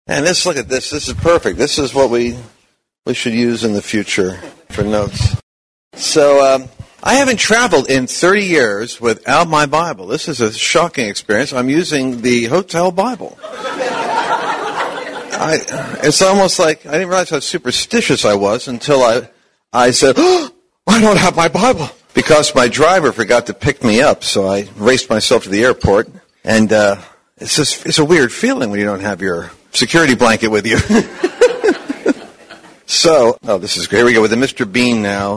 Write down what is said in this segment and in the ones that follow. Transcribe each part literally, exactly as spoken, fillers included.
And this, look at this. This is perfect. This is what we we should use in the future for notes. So um, I haven't traveled in thirty years without my Bible. This is a shocking experience. I'm using the hotel Bible. I, it's almost like I didn't realize how superstitious I was until I I said, oh, I don't have my Bible. Because my driver forgot to pick me up, so I raced myself to the airport. And uh, it's just, it's a weird feeling when you don't have your security blanket with you. So, oh, this is great. Here we go with the Mister Bean now.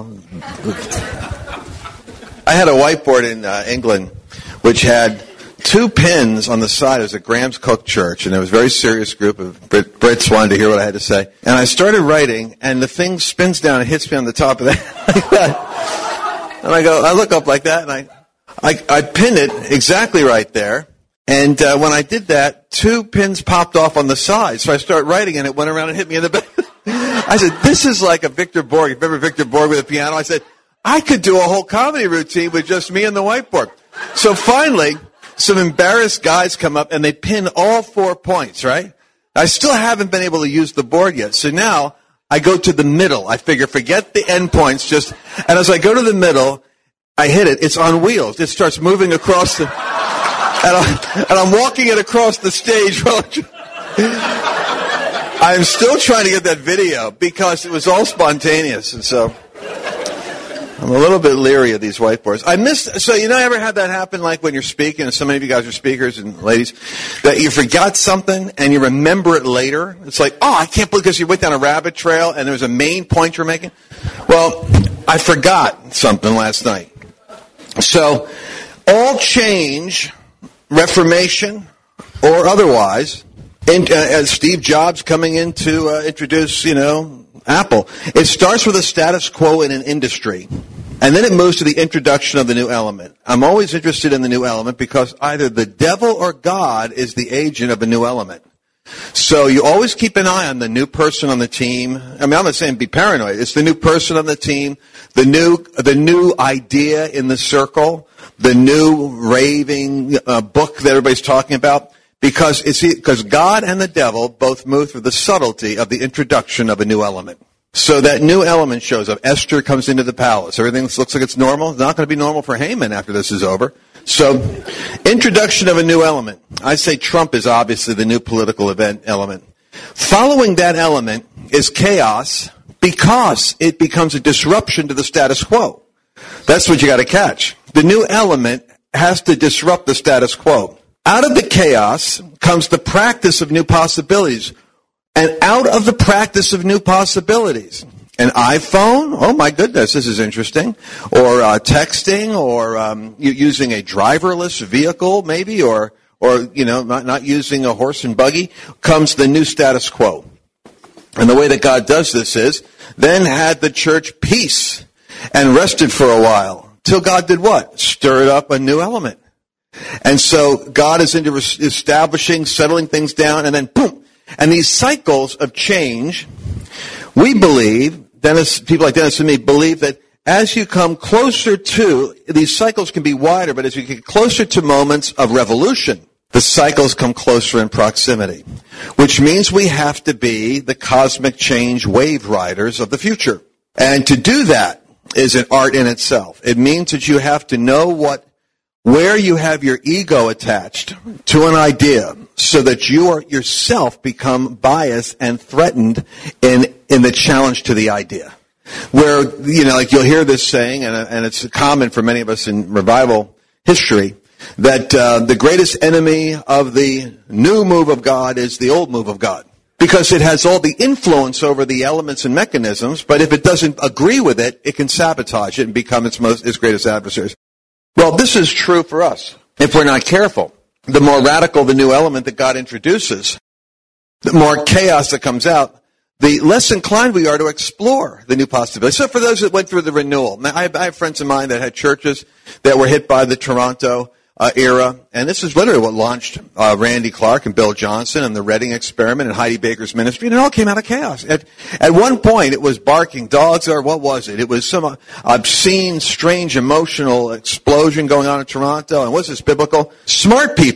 I had a whiteboard in uh, England which had two pins on the side. It was a Graham's Cook Church, and it was a very serious group of Brit- Brits wanted to hear what I had to say. And I started writing, and the thing spins down and hits me on the top of that. Like that. And I go, I look up like that, and I, I, I pin it exactly right there. And uh, when I did that, two pins popped off on the side. So I start writing, and it went around and hit me in the back. I said, this is like a Victor Borg. Remember Victor Borg with a piano? I said, I could do a whole comedy routine with just me and the whiteboard. So finally, some embarrassed guys come up, and they pin all four points, right? I still haven't been able to use the board yet. So now I go to the middle. I figure, forget the end points. Just, and as I go to the middle, I hit it. It's on wheels. It starts moving across the, and, I, and I'm walking it across the stage. I'm still trying to get that video because it was all spontaneous. And so I'm a little bit leery of these whiteboards. I missed, so you know, ever had that happen like when you're speaking, and so many of you guys are speakers and ladies, that you forgot something and you remember it later? It's like, oh, I can't believe because you went down a rabbit trail and there was a main point you're making. Well, I forgot something last night. So, all change, reformation, or otherwise, in, uh, as Steve Jobs coming in to uh, introduce, you know, Apple, it starts with a status quo in an industry, and then it moves to the introduction of the new element. I'm always interested in the new element because either the devil or God is the agent of a new element. So you always keep an eye on the new person on the team. I mean, I'm not saying be paranoid. It's the new person on the team, the new the new idea in the circle, the new raving uh, book that everybody's talking about. Because it's because God and the devil both move through the subtlety of the introduction of a new element. So that new element shows up. Esther comes into the palace. Everything looks like it's normal. It's not going to be normal for Haman after this is over. So, introduction of a new element. I say Trump is obviously the new political event element. Following that element is chaos because it becomes a disruption to the status quo. That's what you got to catch. The new element has to disrupt the status quo. Out of the chaos comes the practice of new possibilities. And out of the practice of new possibilities, an iPhone, oh my goodness, this is interesting, or uh, texting, or um, using a driverless vehicle maybe, or, or you know, not, not using a horse and buggy, comes the new status quo. And the way that God does this is, then had the church peace and rested for a while, till God did what? Stirred up a new element. And so God is into establishing, settling things down, and then boom. And these cycles of change, we believe, Dennis, people like Dennis and me believe that as you come closer to, these cycles can be wider, but as you get closer to moments of revolution, the cycles come closer in proximity. Which means we have to be the cosmic change wave riders of the future. And to do that is an art in itself. It means that you have to know what where you have your ego attached to an idea so that you are yourself become biased and threatened in, in the challenge to the idea. Where, you know, like you'll hear this saying, and, and it's common for many of us in revival history, that uh, the greatest enemy of the new move of God is the old move of God. Because it has all the influence over the elements and mechanisms, but if it doesn't agree with it, it can sabotage it and become its most, its greatest adversaries. Well, this is true for us. If we're not careful, the more radical the new element that God introduces, the more chaos that comes out, the less inclined we are to explore the new possibilities. So for those that went through the renewal, I have, I have friends of mine that had churches that were hit by the Toronto uh, era, and this is literally what launched uh, Randy Clark and Bill Johnson and the Reading Experiment and Heidi Baker's ministry, and it all came out of chaos. At, at one point, it was barking dogs, or what was it? It was some obscene, strange, emotional explosion going on in Toronto, and was this biblical? Smart people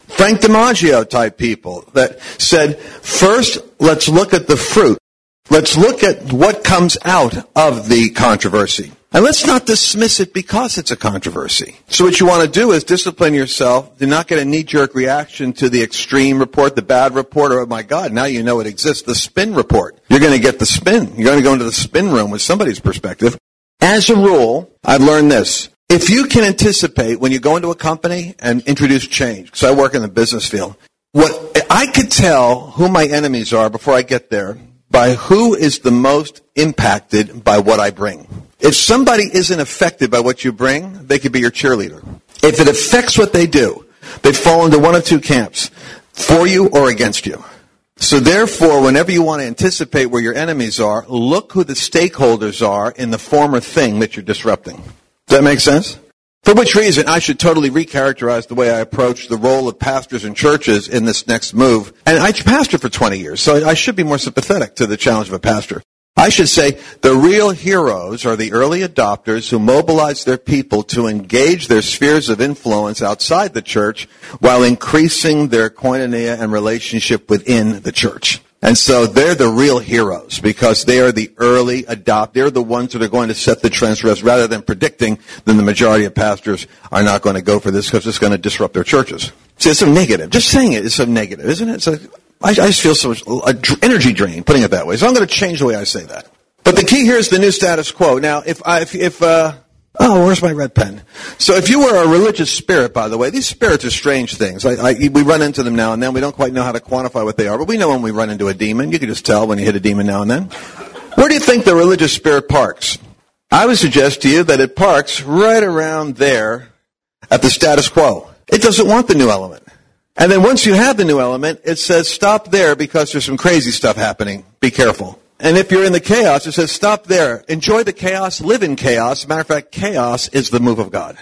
Frank DiMaggio type people that said, first, let's look at the fruit. Let's look at what comes out of the controversy. And let's not dismiss it because it's a controversy. So what you want to do is discipline yourself. Do not get a knee-jerk reaction to the extreme report, the bad report, or, oh my God, now you know it exists, the spin report. You're going to get the spin. You're going to go into the spin room with somebody's perspective. As a rule, I've learned this. If you can anticipate when you go into a company and introduce change, because I work in the business field, what I could tell who my enemies are before I get there by who is the most impacted by what I bring. If somebody isn't affected by what you bring, they could be your cheerleader. If it affects what they do, they fall into one of two camps, for you or against you. So therefore, whenever you want to anticipate where your enemies are, look who the stakeholders are in the former thing that you're disrupting. Does that make sense? For which reason, I should totally recharacterize the way I approach the role of pastors and churches in this next move. And I pastored for twenty years, so I should be more sympathetic to the challenge of a pastor. I should say the real heroes are the early adopters who mobilize their people to engage their spheres of influence outside the church while increasing their koinonia and relationship within the church. And so they're the real heroes because they are the early adopt. They're the ones that are going to set the trends for us rather than predicting that the majority of pastors are not going to go for this because it's going to disrupt their churches. See, it's so negative. Just saying it is so negative, isn't it? It's like, I, I just feel so much a dr- energy drain putting it that way. So I'm going to change the way I say that. But the key here is the new status quo. Now, if I, if, if uh, oh, where's my red pen? So if you were a religious spirit, by the way, these spirits are strange things. I, I, we run into them now and then. We don't quite know how to quantify what they are, but we know when we run into a demon. You can just tell when you hit a demon now and then. Where do you think the religious spirit parks? I would suggest to you that it parks right around there at the status quo. It doesn't want the new element. And then once you have the new element, it says stop there because there's some crazy stuff happening. Be careful. And if you're in the chaos, it says stop there. Enjoy the chaos. Live in chaos. As a matter of fact, chaos is the move of God.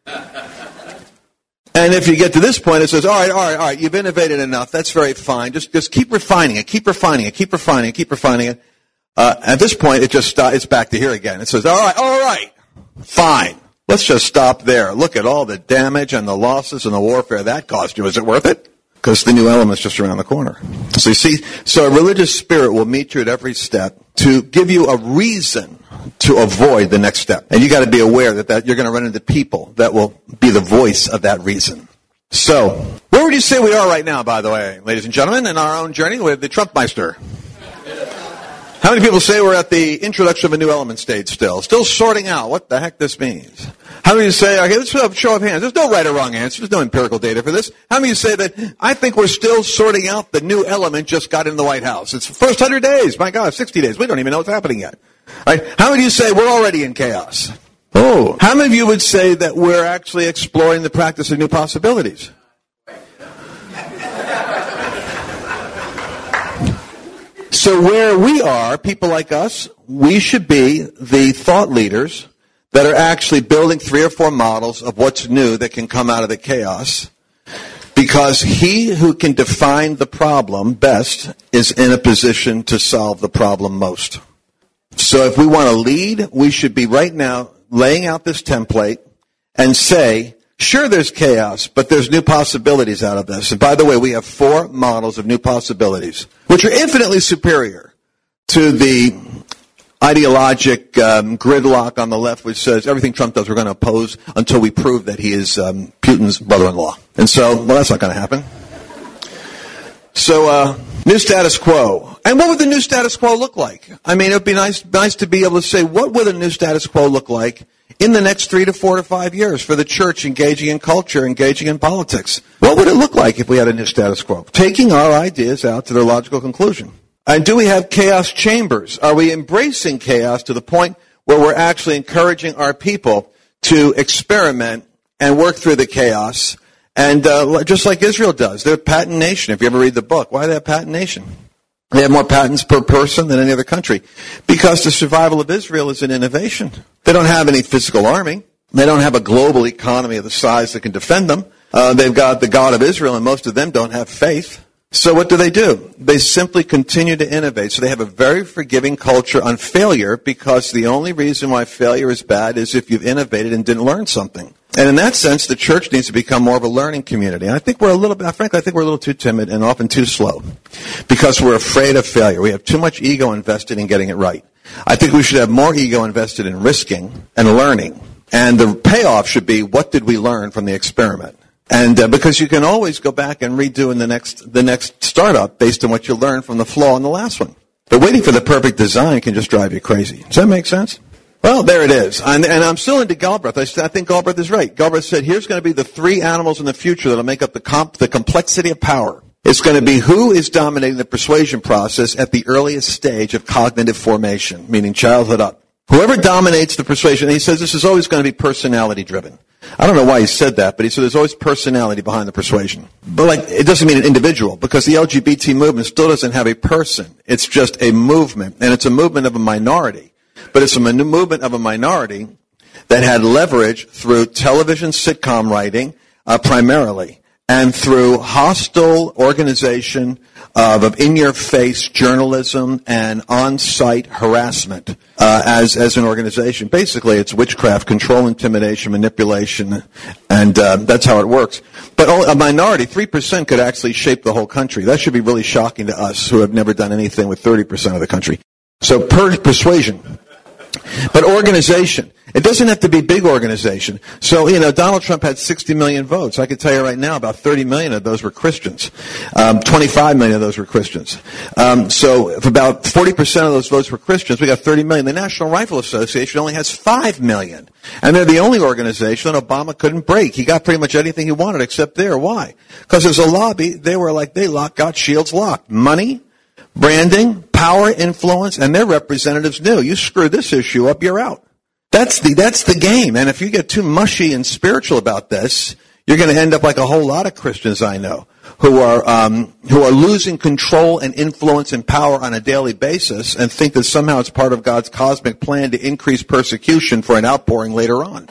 And if you get to this point, it says, all right, all right, all right, you've innovated enough. That's very fine. Just, just keep refining it. Keep refining it. Keep refining it. Keep refining it. Uh, at this point, it just st- it's back to here again. It says, all right, all right, fine. Let's just stop there. Look at all the damage and the losses and the warfare that caused you. Is it worth it? Because the new element's just around the corner. So you see, so a religious spirit will meet you at every step to give you a reason to avoid the next step. And you got to be aware that, that you're going to run into people that will be the voice of that reason. So, where would you say we are right now, by the way, ladies and gentlemen, in our own journey with the Trumpmeister? How many people say we're at the introduction of a new element stage still? Still sorting out what the heck this means. How many of you say, okay, let's have a show of hands. There's no right or wrong answer. There's no empirical data for this. How many of you say that I think we're still sorting out the new element just got in the White House? It's the first one hundred days. My God, sixty days. We don't even know what's happening yet. Right? How many of you say we're already in chaos? Oh. How many of you would say that we're actually exploring the practice of new possibilities? So where we are, people like us, we should be the thought leaders that are actually building three or four models of what's new that can come out of the chaos. Because he who can define the problem best is in a position to solve the problem most. So if we want to lead, we should be right now laying out this template and say, sure, there's chaos, but there's new possibilities out of this. And by the way, we have four models of new possibilities, which are infinitely superior to the ideologic um, gridlock on the left, which says everything Trump does we're going to oppose until we prove that he is um, Putin's brother-in-law. And so, well, that's not going to happen. So, uh, new status quo. And what would the new status quo look like? I mean, it would be nice, nice to be able to say, what would a new status quo look like in the next three to four to five years for the church engaging in culture, engaging in politics? What would it look like if we had a new status quo? Taking our ideas out to their logical conclusion. And do we have chaos chambers? Are we embracing chaos to the point where we're actually encouraging our people to experiment and work through the chaos? And uh, just like Israel does, they're a patent nation. If you ever read the book, why are they a patent nation? They have more patents per person than any other country. Because the survival of Israel is an innovation. They don't have any physical army. They don't have a global economy of the size that can defend them. Uh, they've got the God of Israel, and most of them don't have faith. So what do they do? They simply continue to innovate. So they have a very forgiving culture on failure because the only reason why failure is bad is if you've innovated and didn't learn something. And in that sense, the church needs to become more of a learning community. And I think we're a little bit, frankly, I think we're a little too timid and often too slow because we're afraid of failure. We have too much ego invested in getting it right. I think we should have more ego invested in risking and learning. And the payoff should be, what did we learn from the experiment? And uh, because you can always go back and redo in the next the next startup based on what you learned from the flaw in the last one. But waiting for the perfect design can just drive you crazy. Does that make sense? Well, there it is. And, and I'm still into Galbraith. I, I think Galbraith is right. Galbraith said, here's going to be the three animals in the future that will make up the, comp, the complexity of power. It's going to be who is dominating the persuasion process at the earliest stage of cognitive formation, meaning childhood up. Whoever dominates the persuasion, and he says this is always going to be personality driven. I don't know why he said that, but he said there's always personality behind the persuasion. But like, it doesn't mean an individual, because the L G B T movement still doesn't have a person. It's just a movement, and it's a movement of a minority. But it's a movement of a minority that had leverage through television sitcom writing, uh, primarily, and through hostile organization of, of in-your-face journalism and on-site harassment uh, as as an organization. Basically, it's witchcraft, control, intimidation, manipulation, and uh, that's how it works. But only a minority, three percent, could actually shape the whole country. That should be really shocking to us who have never done anything with thirty percent of the country. So per- persuasion. But organization. It doesn't have to be big organization. So, you know, Donald Trump had sixty million votes. I can tell you right now about thirty million of those were Christians. Um, twenty-five million of those were Christians. Um, so if about forty percent of those votes were Christians, we got thirty million. The National Rifle Association only has five million. And they're the only organization that Obama couldn't break. He got pretty much anything he wanted except there. Why? Because as a lobby, they were like, they locked, got shields locked. Money, branding, power, influence, and their representatives knew, you screw this issue up, you're out. That's the, that's the game. And if you get too mushy and spiritual about this, you're going to end up like a whole lot of Christians I know who are, um, who are losing control and influence and power on a daily basis and think that somehow it's part of God's cosmic plan to increase persecution for an outpouring later on.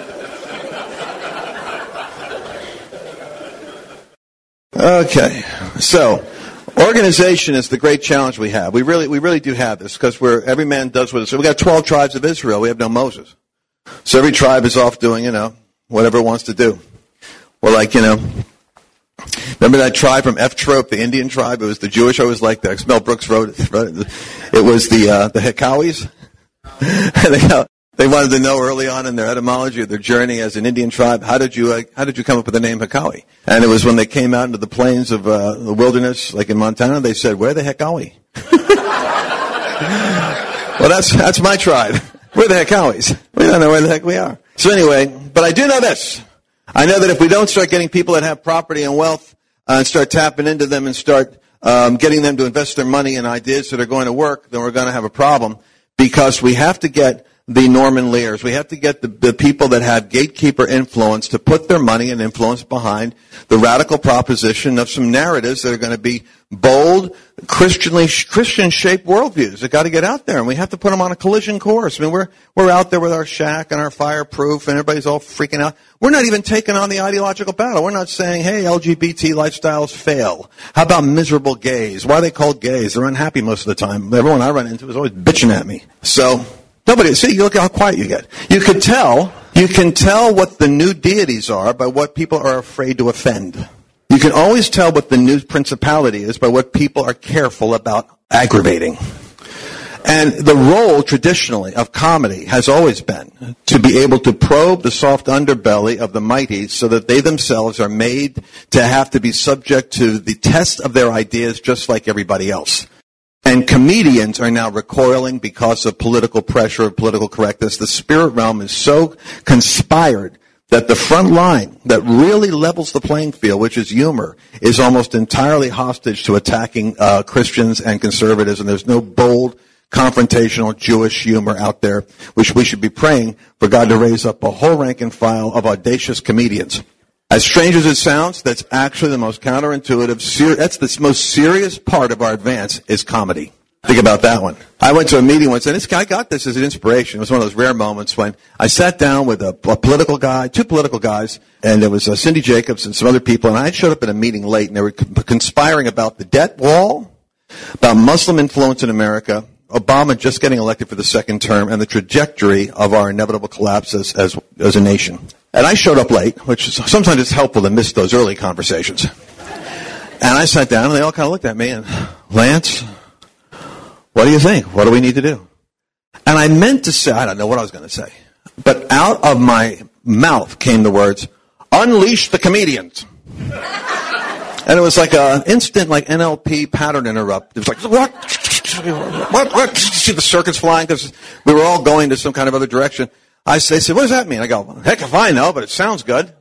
Okay. So, organization is the great challenge we have. We really, we really do have this because we're every man does what. So we got twelve tribes of Israel. We have no Moses, so every tribe is off doing, you know, whatever it wants to do. We're like, you know, remember that tribe from F Trope, the Indian tribe? It was the Jewish. I always liked that. Mel Brooks wrote it. It was the uh, the Hekawis. they, they wanted to know early on in their etymology of their journey as an Indian tribe, how did you uh, how did you come up with the name Hekawi? And it was when they came out into the plains of uh, the wilderness, like in Montana, they said, "Where the heck are we?" Well, that's that's my tribe. We're the Hekawis. We don't know where the heck we are. So anyway, but I do know this. I know that if we don't start getting people that have property and wealth uh, and start tapping into them and start um, getting them to invest their money in ideas that are going to work, then we're going to have a problem because we have to get the Norman Lears. We have to get the, the people that have gatekeeper influence to put their money and influence behind the radical proposition of some narratives that are going to be bold, Christianly, Christian-shaped worldviews. They've got to get out there, and we have to put them on a collision course. I mean, we're, we're out there with our shack and our fireproof, and everybody's all freaking out. We're not even taking on the ideological battle. We're not saying, hey, L G B T lifestyles fail. How about miserable gays? Why are they called gays? They're unhappy most of the time. Everyone I run into is always bitching at me. So, nobody, see, look how quiet you get. You can tell, you can tell what the new deities are by what people are afraid to offend. You can always tell what the new principality is by what people are careful about aggravating. And the role, traditionally, of comedy has always been to be able to probe the soft underbelly of the mighty so that they themselves are made to have to be subject to the test of their ideas just like everybody else. And comedians are now recoiling because of political pressure, of political correctness. The spirit realm is so conspired that the front line that really levels the playing field, which is humor, is almost entirely hostage to attacking uh, Christians and conservatives, and there's no bold, confrontational Jewish humor out there, which we should be praying for God to raise up a whole rank and file of audacious comedians. As strange as it sounds, that's actually the most counterintuitive, ser- that's the most serious part of our advance is comedy. Think about that one. I went to a meeting once, and this guy got this as an inspiration. It was one of those rare moments when I sat down with a, a political guy, two political guys, and there was uh, Cindy Jacobs and some other people, and I had showed up at a meeting late, and they were conspiring about the debt wall, about Muslim influence in America, Obama just getting elected for the second term, and the trajectory of our inevitable collapse as, as, as a nation. And I showed up late, which is, sometimes it's helpful to miss those early conversations. And I sat down, and they all kind of looked at me, and, Lance, what do you think? What do we need to do? And I meant to say, I don't know what I was going to say, but out of my mouth came the words, unleash the comedians. And it was like an instant, like N L P pattern interrupt. It was like, what? What? What? See the circuits flying because we were all going to some kind of other direction. I say, said, what does that mean? I go, heck if I know, but it sounds good.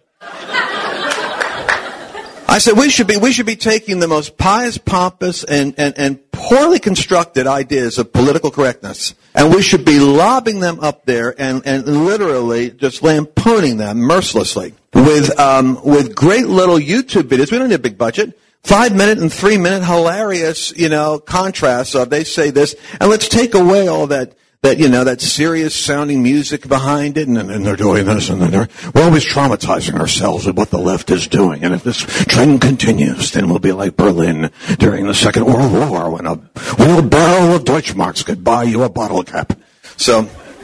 I said, we should be, we should be taking the most pious, pompous, and, and, and poorly constructed ideas of political correctness, and we should be lobbing them up there and, and literally just lampooning them mercilessly with, um, with great little YouTube videos. We don't need a big budget. Five minute and three minute hilarious, you know, contrasts of they say this, and let's take away all that, that, you know, that serious sounding music behind it, and, and they're doing this, and then they're, we're always traumatizing ourselves with what the left is doing, and if this trend continues, then we'll be like Berlin during the Second World War when a wheelbarrow of Deutschmarks could buy you a bottle cap. So,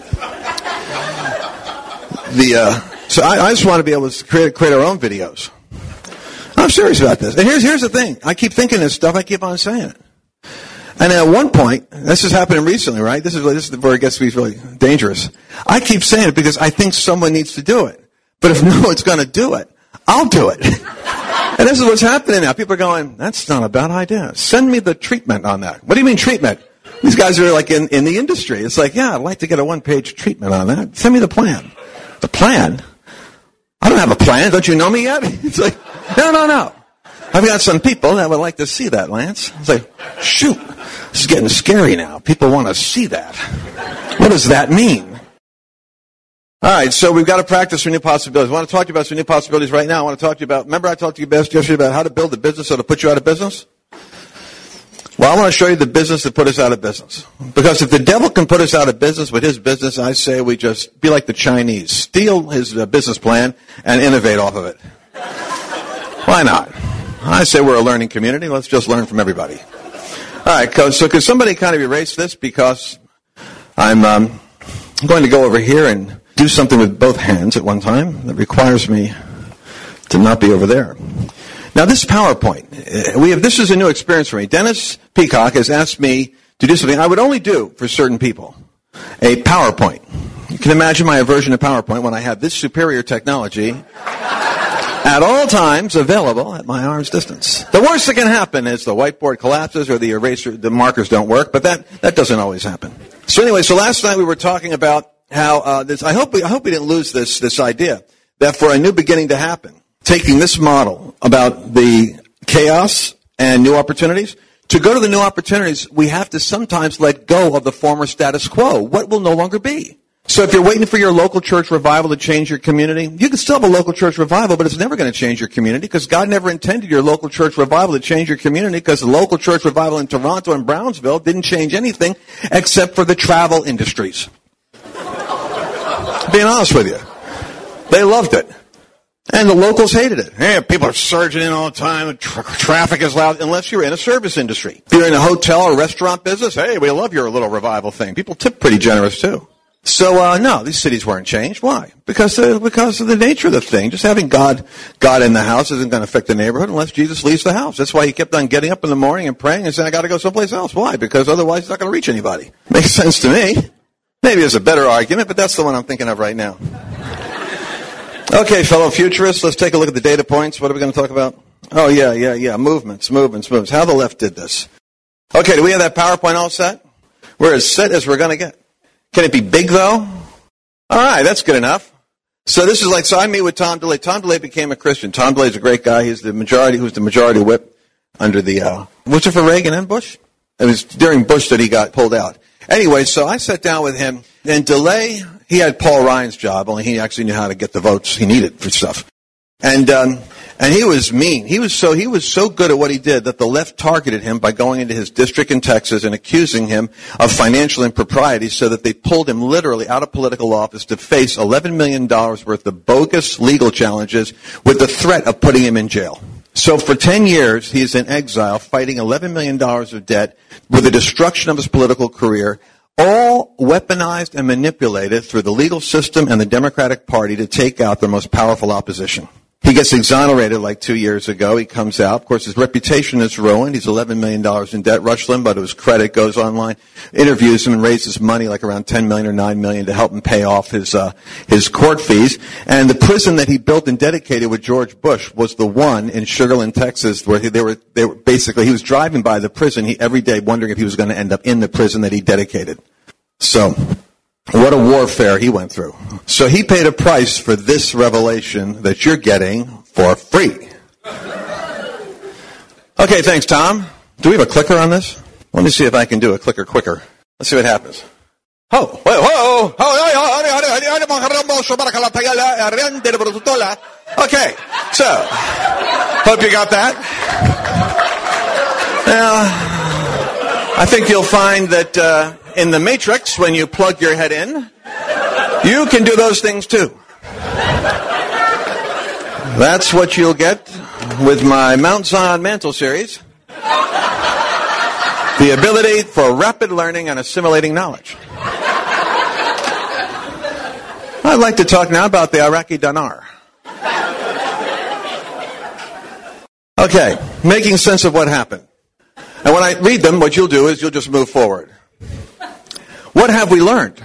the, uh, so I, I just want to be able to create, create our own videos. I'm serious about this. And here's, here's the thing. I keep thinking this stuff, I keep on saying it. And at one point, this is happening recently, right? This is, this is where it gets to be really dangerous. I keep saying it because I think someone needs to do it. But if no one's going to do it, I'll do it. And this is what's happening now. People are going, that's not a bad idea. Send me the treatment on that. What do you mean treatment? These guys are like in, in the industry. It's like, yeah, I'd like to get a one-page treatment on that. Send me the plan. The plan? I don't have a plan. Don't you know me yet? It's like, no, no, no. I've got some people that would like to see that, Lance. It's like, shoot, this is getting scary now. People want to see that. What does that mean? All right, so we've got to practice for new possibilities. I want to talk to you about some new possibilities right now. I want to talk to you about, remember I talked to you best yesterday about how to build a business that'll put you out of business? Well, I want to show you the business that put us out of business. Because if the devil can put us out of business with his business, I say we just be like the Chinese. Steal his uh, business plan and innovate off of it. Why not? I say we're a learning community. Let's just learn from everybody. All right, so could somebody kind of erase this because I'm um, going to go over here and do something with both hands at one time that requires me to not be over there. Now, this PowerPoint, we have. This is a new experience for me. Dennis Peacock has asked me to do something I would only do for certain people, a PowerPoint. You can imagine my aversion to PowerPoint when I have this superior technology at all times available at my arm's distance. The worst that can happen is the whiteboard collapses or the eraser, the markers don't work, but that, that doesn't always happen. So anyway, so last night we were talking about how uh, this. I hope we, I hope we didn't lose this this idea that for a new beginning to happen, taking this model about the chaos and new opportunities, to go to the new opportunities, we have to sometimes let go of the former status quo. What will no longer be? So if you're waiting for your local church revival to change your community, you can still have a local church revival, but it's never going to change your community because God never intended your local church revival to change your community because the local church revival in Toronto and Brownsville didn't change anything except for the travel industries. Being honest with you. They loved it. And the locals hated it. Hey, people are surging in all the time. Tra- traffic is loud. Unless you're in a service industry. If you're in a hotel or restaurant business, hey, we love your little revival thing. People tip pretty generous too. So, uh, no, these cities weren't changed. Why? Because, uh, because of the nature of the thing. Just having God, God in the house isn't going to affect the neighborhood unless Jesus leaves the house. That's why he kept on getting up in the morning and praying and saying, I got to go someplace else. Why? Because otherwise he's not going to reach anybody. Makes sense to me. Maybe there's a better argument, but that's the one I'm thinking of right now. Okay, fellow futurists, let's take a look at the data points. What are we going to talk about? Oh, yeah, yeah, yeah. Movements, movements, movements. How the left did this. Okay, do we have that PowerPoint all set? We're as set as we're going to get. Can it be big, though? All right, that's good enough. So this is like, so I meet with Tom DeLay. Tom DeLay became a Christian. Tom DeLay's a great guy. He's the majority, who's the majority whip under the, uh, was it for Reagan and Bush? It was during Bush that he got pulled out. Anyway, so I sat down with him, and DeLay, he had Paul Ryan's job, only he actually knew how to get the votes he needed for stuff. And, um, and he was mean. He was so, he was so good at what he did that the left targeted him by going into his district in Texas and accusing him of financial impropriety so that they pulled him literally out of political office to face eleven million dollars worth of bogus legal challenges with the threat of putting him in jail. So for ten years, he's in exile fighting eleven million dollars of debt with the destruction of his political career, all weaponized and manipulated through the legal system and the Democratic Party to take out their most powerful opposition. He gets exonerated like two years ago. He comes out. Of course, his reputation is ruined. He's eleven million dollars in debt. Rush Limbaugh, to his credit, goes online, interviews him, and raises money, like around ten million dollars or nine million dollars, to help him pay off his uh, his court fees. And the prison that he built and dedicated with George Bush was the one in Sugar Land, Texas, where they were, they were basically, he was driving by the prison he, every day wondering if he was going to end up in the prison that he dedicated. So, what a warfare he went through. So he paid a price for this revelation that you're getting for free. Okay, thanks, Tom. Do we have a clicker on this? Let me see if I can do a clicker quicker. Let's see what happens. Oh, whoa, whoa, okay, so, hope you got that. Now, I think you'll find that uh, in the Matrix, when you plug your head in, you can do those things too. That's what you'll get with my Mount Zion Mantle series. The ability for rapid learning and assimilating knowledge. I'd like to talk now about the Iraqi dinar. Okay, making sense of what happened. And when I read them, what you'll do is you'll just move forward. What have we learned?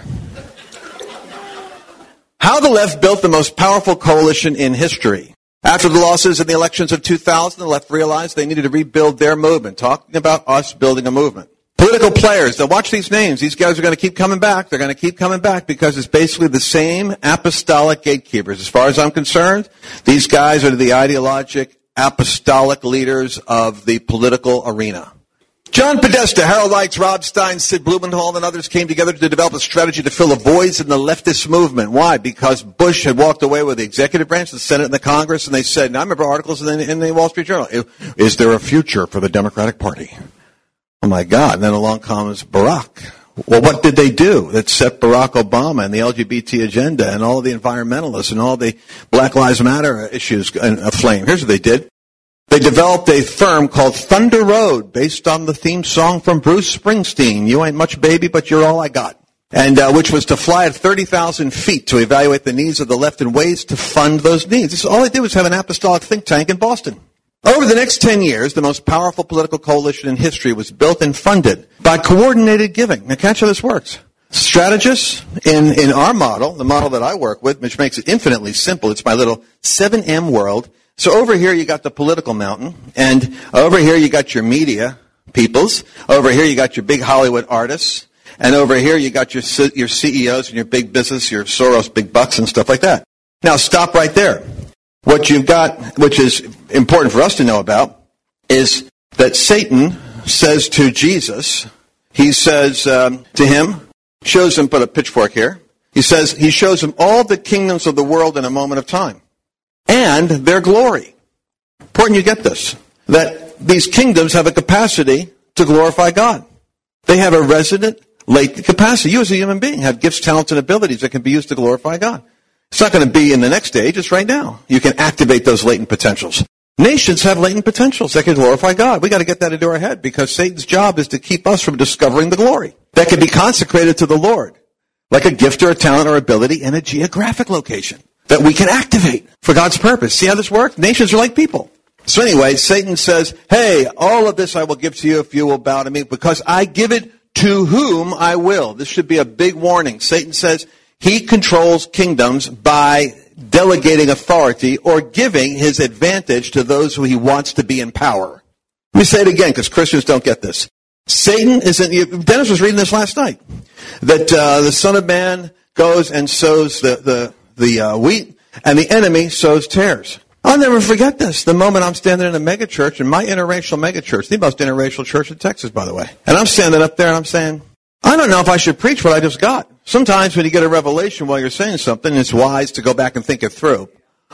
How the left built the most powerful coalition in history. After the losses in the elections of two thousand, the left realized they needed to rebuild their movement. Talking about us building a movement. Political players, now watch these names. These guys are going to keep coming back. They're going to keep coming back because it's basically the same apostolic gatekeepers. As far as I'm concerned, these guys are the ideologic apostolic leaders of the political arena. John Podesta, Harold Ikes, Rob Stein, Sid Blumenthal, and others came together to develop a strategy to fill the voids in the leftist movement. Why? Because Bush had walked away with the executive branch, the Senate, and the Congress, and they said, and I remember articles in the, in the Wall Street Journal, is there a future for the Democratic Party? Oh my God. And then along comes Barack. Well, what did they do that set Barack Obama and the L G B T agenda and all of the environmentalists and all the Black Lives Matter issues aflame? Here's what they did. They developed a firm called Thunder Road based on the theme song from Bruce Springsteen, You Ain't Much Baby, But You're All I Got, and uh, which was to fly at thirty thousand feet to evaluate the needs of the left and ways to fund those needs. This, all they did was have an apostolic think tank in Boston. Over the next ten years, the most powerful political coalition in history was built and funded by coordinated giving. Now catch how this works. Strategists in, in our model, the model that I work with, which makes it infinitely simple, it's my little seven M world. So over here you got the political mountain, and over here you got your media peoples. Over here you got your big Hollywood artists, and over here you got your your C E Os and your big business, your Soros big bucks and stuff like that. Now stop right there. What you've got, which is important for us to know about, is that Satan says to Jesus, he says um, to him, shows him, put a pitchfork here, he says, he shows him all the kingdoms of the world in a moment of time. And their glory. Important you get this. That these kingdoms have a capacity to glorify God. They have a resident latent capacity. You as a human being have gifts, talents, and abilities that can be used to glorify God. It's not going to be in the next age, it's right now. You can activate those latent potentials. Nations have latent potentials that can glorify God. We got to get that into our head because Satan's job is to keep us from discovering the glory that can be consecrated to the Lord, like a gift or a talent or ability in a geographic location that we can activate for God's purpose. See how this works? Nations are like people. So anyway, Satan says, hey, all of this I will give to you if you will bow to me, because I give it to whom I will. This should be a big warning. Satan says he controls kingdoms by delegating authority or giving his advantage to those who he wants to be in power. Let me say it again, because Christians don't get this. Satan isn't, Dennis was reading this last night, that uh, the Son of Man goes and sows the, the, the uh, wheat, and the enemy sows tares. I'll never forget this. The moment I'm standing in a megachurch, in my interracial megachurch, the most interracial church in Texas, by the way, and I'm standing up there and I'm saying, I don't know if I should preach what I just got. Sometimes when you get a revelation while you're saying something, it's wise to go back and think it through.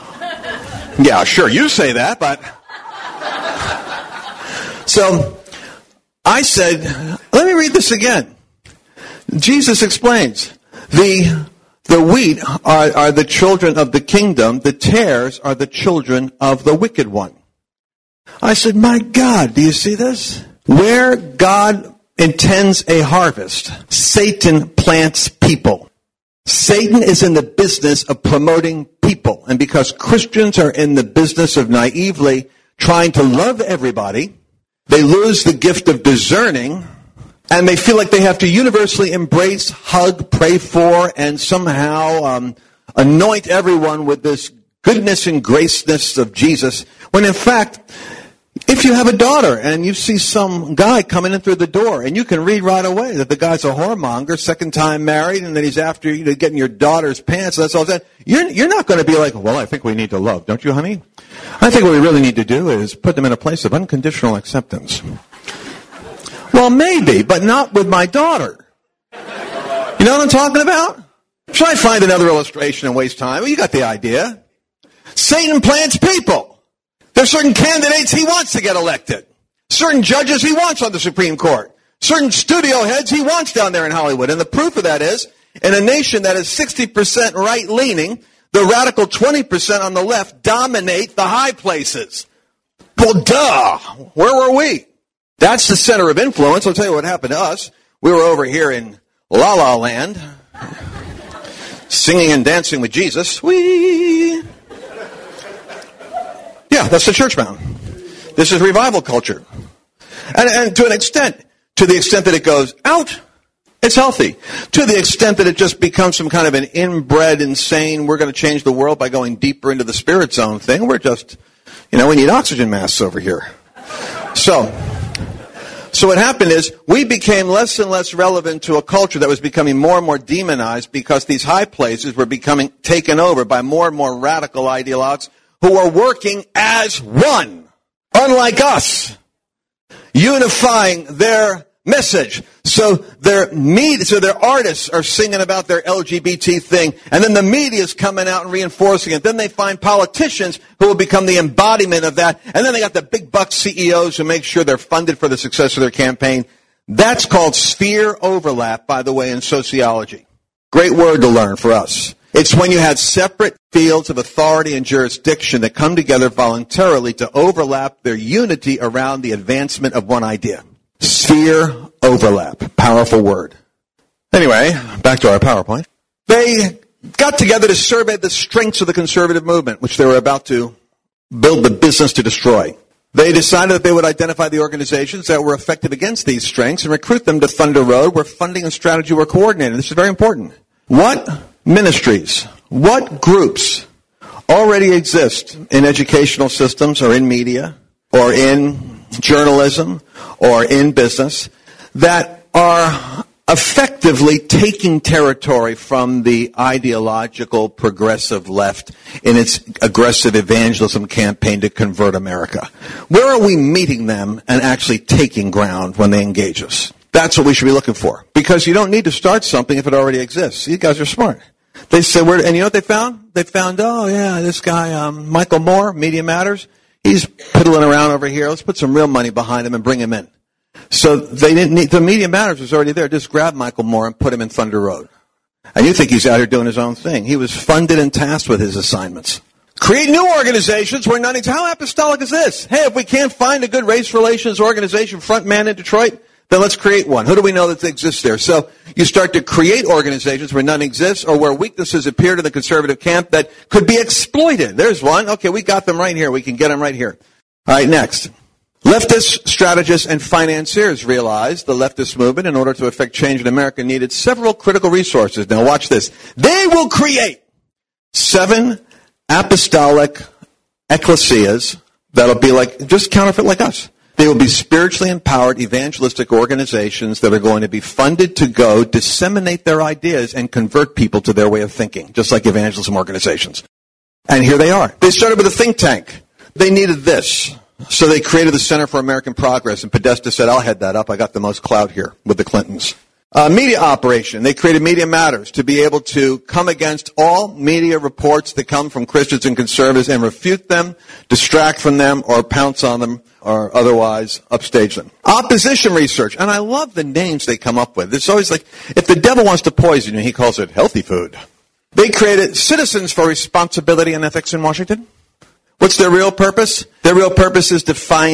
Yeah, sure, you say that, but... So, I said, let me read this again. Jesus explains, the... The wheat are, are the children of the kingdom. The tares are the children of the wicked one. I said, my God, do you see this? Where God intends a harvest. Satan plants people. Satan is in the business of promoting people. And because Christians are in the business of naively trying to love everybody, they lose the gift of discerning, and they feel like they have to universally embrace, hug, pray for, and somehow um, anoint everyone with this goodness and graceness of Jesus, when in fact, if you have a daughter and you see some guy coming in through the door and you can read right away that the guy's a whoremonger, second time married, and that he's after you know, getting your daughter's pants, that's all that, you're, you're not going to be like, well, I think we need to love, don't you, honey? I think what we really need to do is put them in a place of unconditional acceptance. Well, maybe, but not with my daughter. You know what I'm talking about? Should I find another illustration and waste time? Well, you got the idea. Satan plants people. There's certain candidates he wants to get elected. Certain judges he wants on the Supreme Court. Certain studio heads he wants down there in Hollywood. And the proof of that is, in a nation that is sixty percent right-leaning, the radical twenty percent on the left dominate the high places. Well, duh. Where were we? That's the center of influence. I'll tell you what happened to us. We were over here in La La Land, singing and dancing with Jesus. Whee! Yeah, that's the church mound. This is revival culture. And, and to an extent, to the extent that it goes out, it's healthy. To the extent that it just becomes some kind of an inbred, insane, we're going to change the world by going deeper into the spirit zone thing, we're just, you know, we need oxygen masks over here. So, so what happened is we became less and less relevant to a culture that was becoming more and more demonized because these high places were becoming taken over by more and more radical ideologues who are working as one, unlike us, unifying their message. So their media, so their artists are singing about their L G B T thing, and then the media is coming out and reinforcing it. Then they find politicians who will become the embodiment of that, and then they got the big buck C E Os who make sure they're funded for the success of their campaign. That's called sphere overlap, by the way, in sociology. Great word to learn for us. It's when you have separate fields of authority and jurisdiction that come together voluntarily to overlap their unity around the advancement of one idea. Sphere overlap. Powerful word. Anyway, back to our PowerPoint. They got together to survey the strengths of the conservative movement, which they were about to build the business to destroy. They decided that they would identify the organizations that were effective against these strengths and recruit them to Thunder Road, where funding and strategy were coordinated. This is very important. What ministries, what groups already exist in educational systems or in media or in journalism or in business that are effectively taking territory from the ideological progressive left in its aggressive evangelism campaign to convert America? Where are we meeting them and actually taking ground when they engage us? That's what we should be looking for. Because you don't need to start something if it already exists. You guys are smart. They said, "Where?" And you know what they found? They found, oh yeah, this guy, um, Michael Moore, Media Matters, he's piddling around over here. Let's put some real money behind him and bring him in. So they didn't need, the Media Matters was already there. Just grab Michael Moore and put him in Thunder Road. And you think he's out here doing his own thing. He was funded and tasked with his assignments. Create new organizations where none, how apostolic is this? Hey, if we can't find a good race relations organization front man in Detroit, then let's create one. Who do we know that exists there? So you start to create organizations where none exists or where weaknesses appear to the conservative camp that could be exploited. There's one. Okay, we got them right here. We can get them right here. All right, next. Leftist strategists and financiers realized the leftist movement, in order to effect change in America, needed several critical resources. Now watch this. They will create seven apostolic ecclesias that'll be like, just counterfeit like us. They will be spiritually empowered evangelistic organizations that are going to be funded to go disseminate their ideas and convert people to their way of thinking, just like evangelism organizations. And here they are. They started with a think tank. They needed this. So they created the Center for American Progress, and Podesta said, I'll head that up. I got the most clout here with the Clintons. Uh, media operation. They created Media Matters to be able to come against all media reports that come from Christians and conservatives and refute them, distract from them, or pounce on them, or otherwise upstage them. Opposition research. And I love the names they come up with. It's always like, if the devil wants to poison you, he calls it healthy food. They created Citizens for Responsibility and Ethics in Washington. What's their real purpose? Their real purpose is to find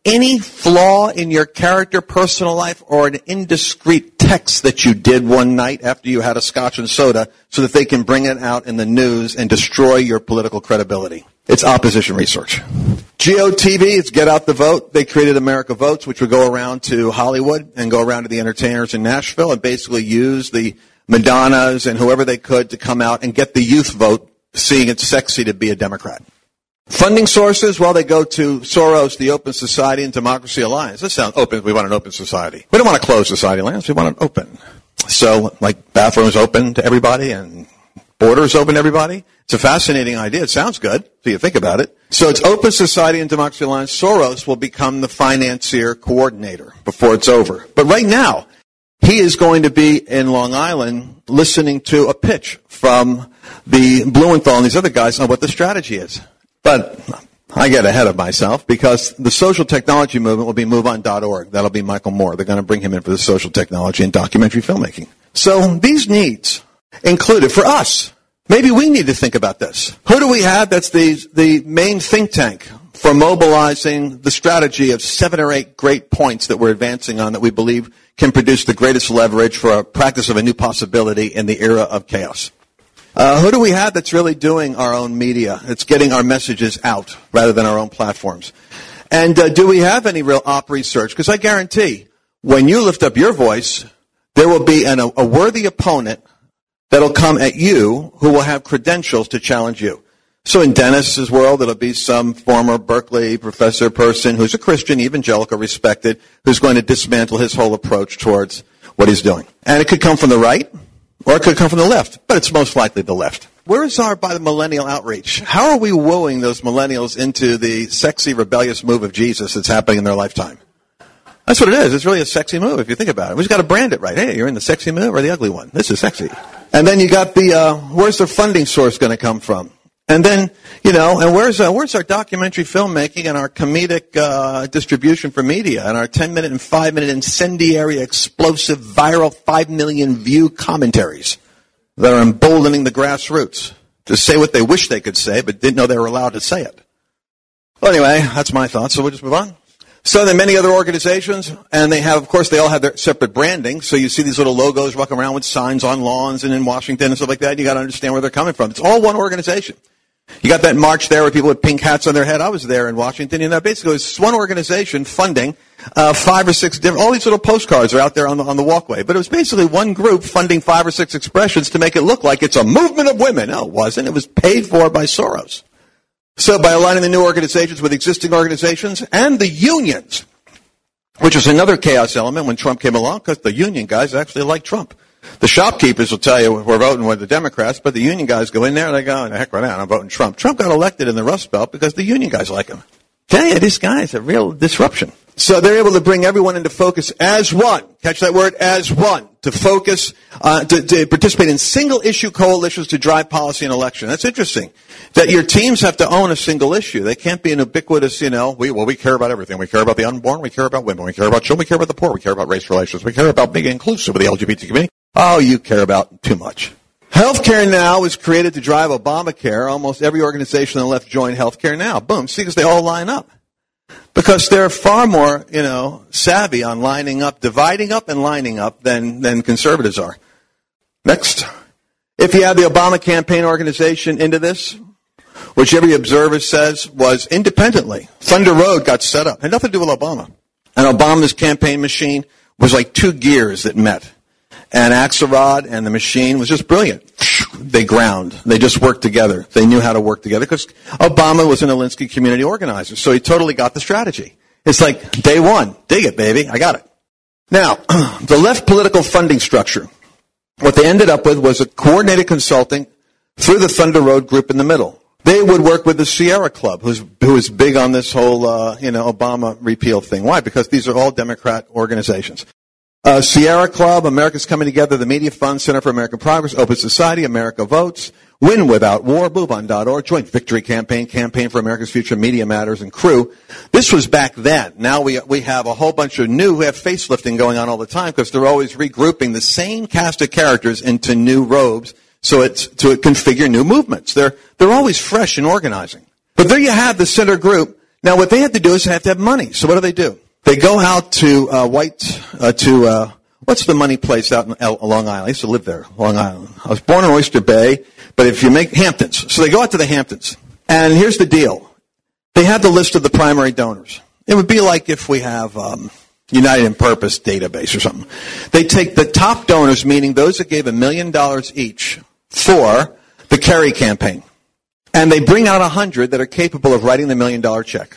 any flaw in your character, personal life, or an indiscreet text that you did one night after you had a scotch and soda so that they can bring it out in the news and destroy your political credibility. It's opposition research. G O T V, it's Get Out the Vote. They created America Votes, which would go around to Hollywood and go around to the entertainers in Nashville and basically use the Madonnas and whoever they could to come out and get the youth vote, seeing it sexy to be a Democrat. Funding sources, well, they go to Soros, the Open Society and Democracy Alliance. This sounds open. We want an open society. We don't want a closed society, Lance. We want it open. So, like, bathrooms open to everybody and borders open to everybody. It's a fascinating idea. It sounds good, so you think about it. So it's Open Society and Democracy Alliance. Soros will become the financier coordinator before it's over. But right now, he is going to be in Long Island listening to a pitch from the Blumenthal and these other guys on what the strategy is. But I get ahead of myself because the social technology movement will be move on dot org. That'll be Michael Moore. They're going to bring him in for the social technology and documentary filmmaking. So these needs included for us. Maybe we need to think about this. Who do we have that's the, the main think tank for mobilizing the strategy of seven or eight great points that we're advancing on that we believe can produce the greatest leverage for a practice of a new possibility in the era of chaos? Uh, who do we have that's really doing our own media? It's getting our messages out rather than our own platforms. And uh, do we have any real op research? Because I guarantee when you lift up your voice, there will be an, a worthy opponent that'll come at you who will have credentials to challenge you. So in Dennis's world, it'll be some former Berkeley professor person who's a Christian, evangelical, respected, who's going to dismantle his whole approach towards what he's doing. And it could come from the right, or it could come from the left, but it's most likely the left. Where is our by the millennial outreach? How are we wooing those millennials into the sexy, rebellious move of Jesus that's happening in their lifetime? That's what it is. It's really a sexy move if you think about it. We just got to brand it right. Hey, you're in the sexy move or the ugly one. This is sexy. And then you got the, uh, where's the funding source going to come from? And then, you know, and where's uh, where's our documentary filmmaking and our comedic uh, distribution for media and our ten-minute and five-minute incendiary, explosive, viral, five million view commentaries that are emboldening the grassroots to say what they wish they could say but didn't know they were allowed to say it? Well, anyway, that's my thoughts, so we'll just move on. So there are many other organizations, and they have, of course, they all have their separate branding. So you see these little logos walking around with signs on lawns and in Washington and stuff like that. And you got to understand where they're coming from. It's all one organization. You got that march there with people with pink hats on their head. I was there in Washington. You know, basically it's one organization funding uh, five or six different. All these little postcards are out there on the on the walkway. But it was basically one group funding five or six expressions to make it look like it's a movement of women. No, it wasn't. It was paid for by Soros. So by aligning the new organizations with existing organizations and the unions, which was another chaos element when Trump came along, because the union guys actually like Trump. The shopkeepers will tell you we're voting with the Democrats, but the union guys go in there and they go, heck right now, I'm voting Trump. Trump got elected in the Rust Belt because the union guys like him. Tell you, this guy is a real disruption. So they're able to bring everyone into focus as one. Catch that word, as one. To focus, uh, to, to participate in single-issue coalitions to drive policy and election. That's interesting. That your teams have to own a single issue. They can't be an ubiquitous, you know, we, well, we care about everything. We care about the unborn. We care about women. We care about children. We care about the poor. We care about race relations. We care about being inclusive with the L G B T community. Oh, you care about too much. Healthcare Now was created to drive Obamacare. Almost every organization on the left joined Healthcare Now. Boom. See, because they all line up. Because they're far more, you know, savvy on lining up, dividing up and lining up than, than conservatives are. Next. If you add the Obama campaign organization into this, which every observer says was independently, Thunder Road got set up. It had nothing to do with Obama. And Obama's campaign machine was like two gears that met. And Axelrod and the machine was just brilliant. They ground. They just worked together. They knew how to work together because Obama was an Alinsky community organizer. So he totally got the strategy. It's like day one. Dig it, baby. I got it. Now, the left political funding structure. What they ended up with was a coordinated consulting through the Thunder Road group in the middle. They would work with the Sierra Club, who's who is big on this whole, uh, you know, Obama repeal thing. Why? Because these are all Democrat organizations. Uh, Sierra Club, America's Coming Together, the Media Fund, Center for American Progress, Open Society, America Votes, Win Without War, move on dot org, Joint Victory Campaign, Campaign for America's Future, Media Matters, and Crew. This was back then. Now we we have a whole bunch of new, we have facelifting going on all the time because they're always regrouping the same cast of characters into new robes so it's to configure new movements. They're they're always fresh in organizing. But there you have the center group Now, what they have to do is they have to have money. So what do they do? They go out to uh, White, uh, to, uh, what's the money place out in L- Long Island? I used to live there, Long Island. I was born in Oyster Bay, but if you make Hamptons. So they go out to the Hamptons. And here's the deal. They have the list of the primary donors. It would be like if we have um, United in Purpose database or something. They take the top donors, meaning those that gave a million dollars each for the Kerry campaign. And they bring out a hundred that are capable of writing the million dollar check.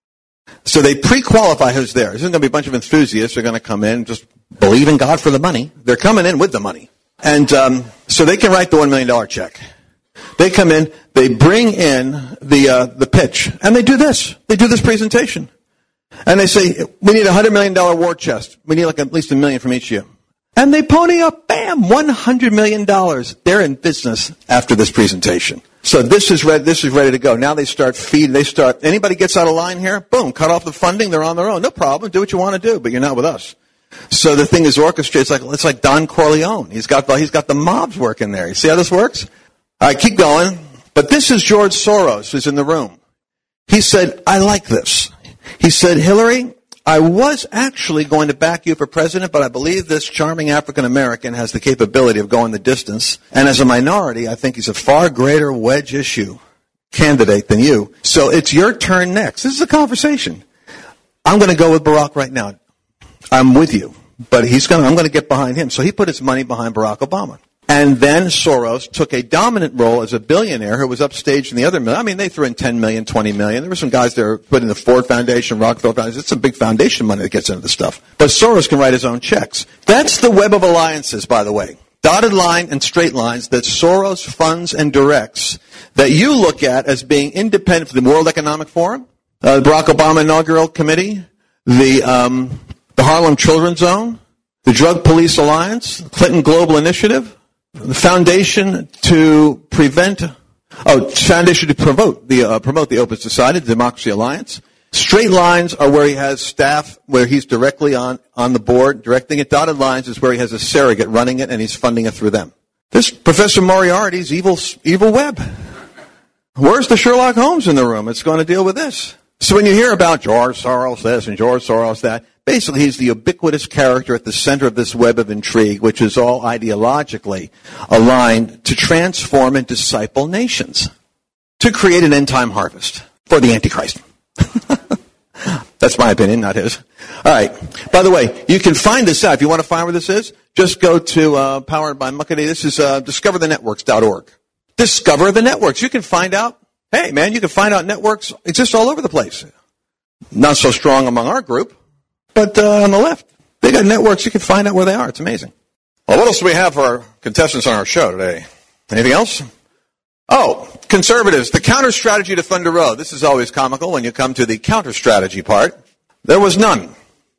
So they pre-qualify who's there. This isn't going to be a bunch of enthusiasts who are going to come in, just believe in God for the money. They're coming in with the money. And um, so they can write the one million dollar check. They come in, they bring in the uh, the pitch, and they do this. They do this presentation. And they say, we need a one hundred million dollars war chest. We need like at least a million from each of you. And they pony up, bam, one hundred million dollars. They're in business after this presentation. So this is ready, this is ready to go. Now they start feeding, they start, anybody gets out of line here, boom, cut off the funding, they're on their own. No problem, do what you want to do, but you're not with us. So the thing is orchestrated, it's like, it's like Don Corleone. He's got the, he's got the mobs working there. You see how this works? All right, keep going. But this is George Soros who's in the room. He said, I like this. He said, Hillary, I was actually going to back you for president, but I believe this charming African American has the capability of going the distance. And as a minority, I think he's a far greater wedge issue candidate than you. So it's your turn next. This is a conversation. I'm going to go with Barack right now. I'm with you, but he's going. I'm going to get behind him. So he put his money behind Barack Obama. And then Soros took a dominant role as a billionaire who was upstaged in the other million. I mean, they threw in ten million, twenty million. There were some guys there put in the Ford Foundation, Rockefeller Foundation. It's some big foundation money that gets into the stuff. But Soros can write his own checks. That's the web of alliances, by the way. Dotted line and straight lines that Soros funds and directs that you look at as being independent from the World Economic Forum, uh, the Barack Obama Inaugural Committee, the, um, the Harlem Children's Zone, the Drug Police Alliance, Clinton Global Initiative, the Foundation to Prevent, oh, Foundation to Promote the uh, Promote the Open Society, the Democracy Alliance. Straight lines are where he has staff, where he's directly on, on the board, directing it. Dotted lines is where he has a surrogate running it, and he's funding it through them. This Professor Moriarty's evil, evil web. Where's the Sherlock Holmes in the room? It's going to deal with this. So when you hear about George Soros this and George Soros that, basically he's the ubiquitous character at the center of this web of intrigue, which is all ideologically aligned to transform and disciple nations, to create an end-time harvest for the Antichrist. That's my opinion, not his. All right. By the way, you can find this out. If you want to find where this is, just go to uh, Powered by Muckaday. This is uh, discover the networks dot org. Discover the networks. You can find out, hey, man, you can find out networks exist all over the place. Not so strong among our group, but uh, on the left, they got networks. You can find out where they are. It's amazing. Well, what else do we have for our contestants on our show today? Anything else? Oh, conservatives, the counter strategy to Thunder Road. This is always comical when you come to the counter strategy part. There was none.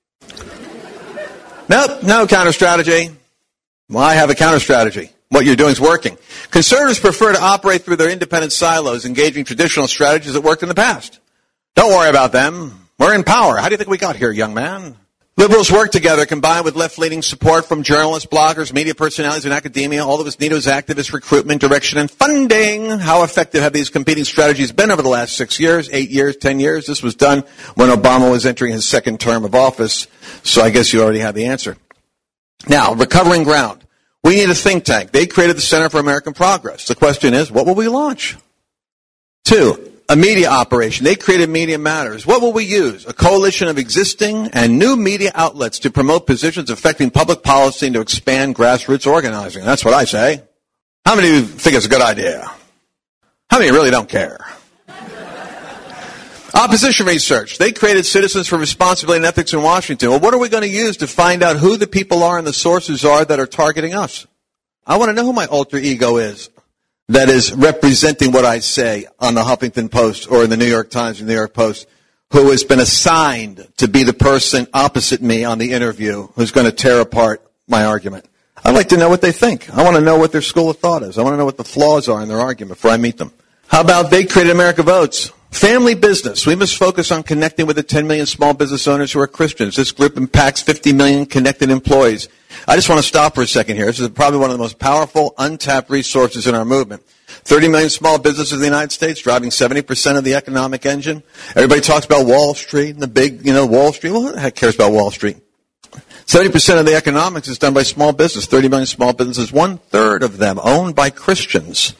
Nope, no counter strategy. Well, I have a counter strategy. What you're doing is working. Conservatives prefer to operate through their independent silos, engaging traditional strategies that worked in the past. Don't worry about them. We're in power. How do you think we got here, young man? Liberals work together, combined with left-leaning support from journalists, bloggers, media personalities, and academia. All of us need is activist recruitment, direction, and funding. How effective have these competing strategies been over the last six years, eight years, ten years? This was done when Obama was entering his second term of office, so I guess you already have the answer. Now, recovering ground. We need a think tank. They created the Center for American Progress. The question is, what will we launch? Two, a media operation. They created Media Matters. What will we use? A coalition of existing and new media outlets to promote positions affecting public policy and to expand grassroots organizing. That's what I say. How many of you think it's a good idea? How many really don't care? Opposition research. They created Citizens for Responsibility and Ethics in Washington. Well, what are we going to use to find out who the people are and the sources are that are targeting us? I want to know who my alter ego is that is representing what I say on the Huffington Post or in the New York Times or New York Post, who has been assigned to be the person opposite me on the interview who's going to tear apart my argument. I'd like to know what they think. I want to know what their school of thought is. I want to know what the flaws are in their argument before I meet them. How about They Created America Votes? Family business. We must focus on connecting with the ten million small business owners who are Christians. This group impacts fifty million connected employees. I just want to stop for a second here. This is probably one of the most powerful, untapped resources in our movement. thirty million small businesses in the United States, driving seventy percent of the economic engine. Everybody talks about Wall Street and the big, you know, Wall Street. Well, who the heck cares about Wall Street? seventy percent of the economics is done by small business. thirty million small businesses, one-third of them owned by Christians.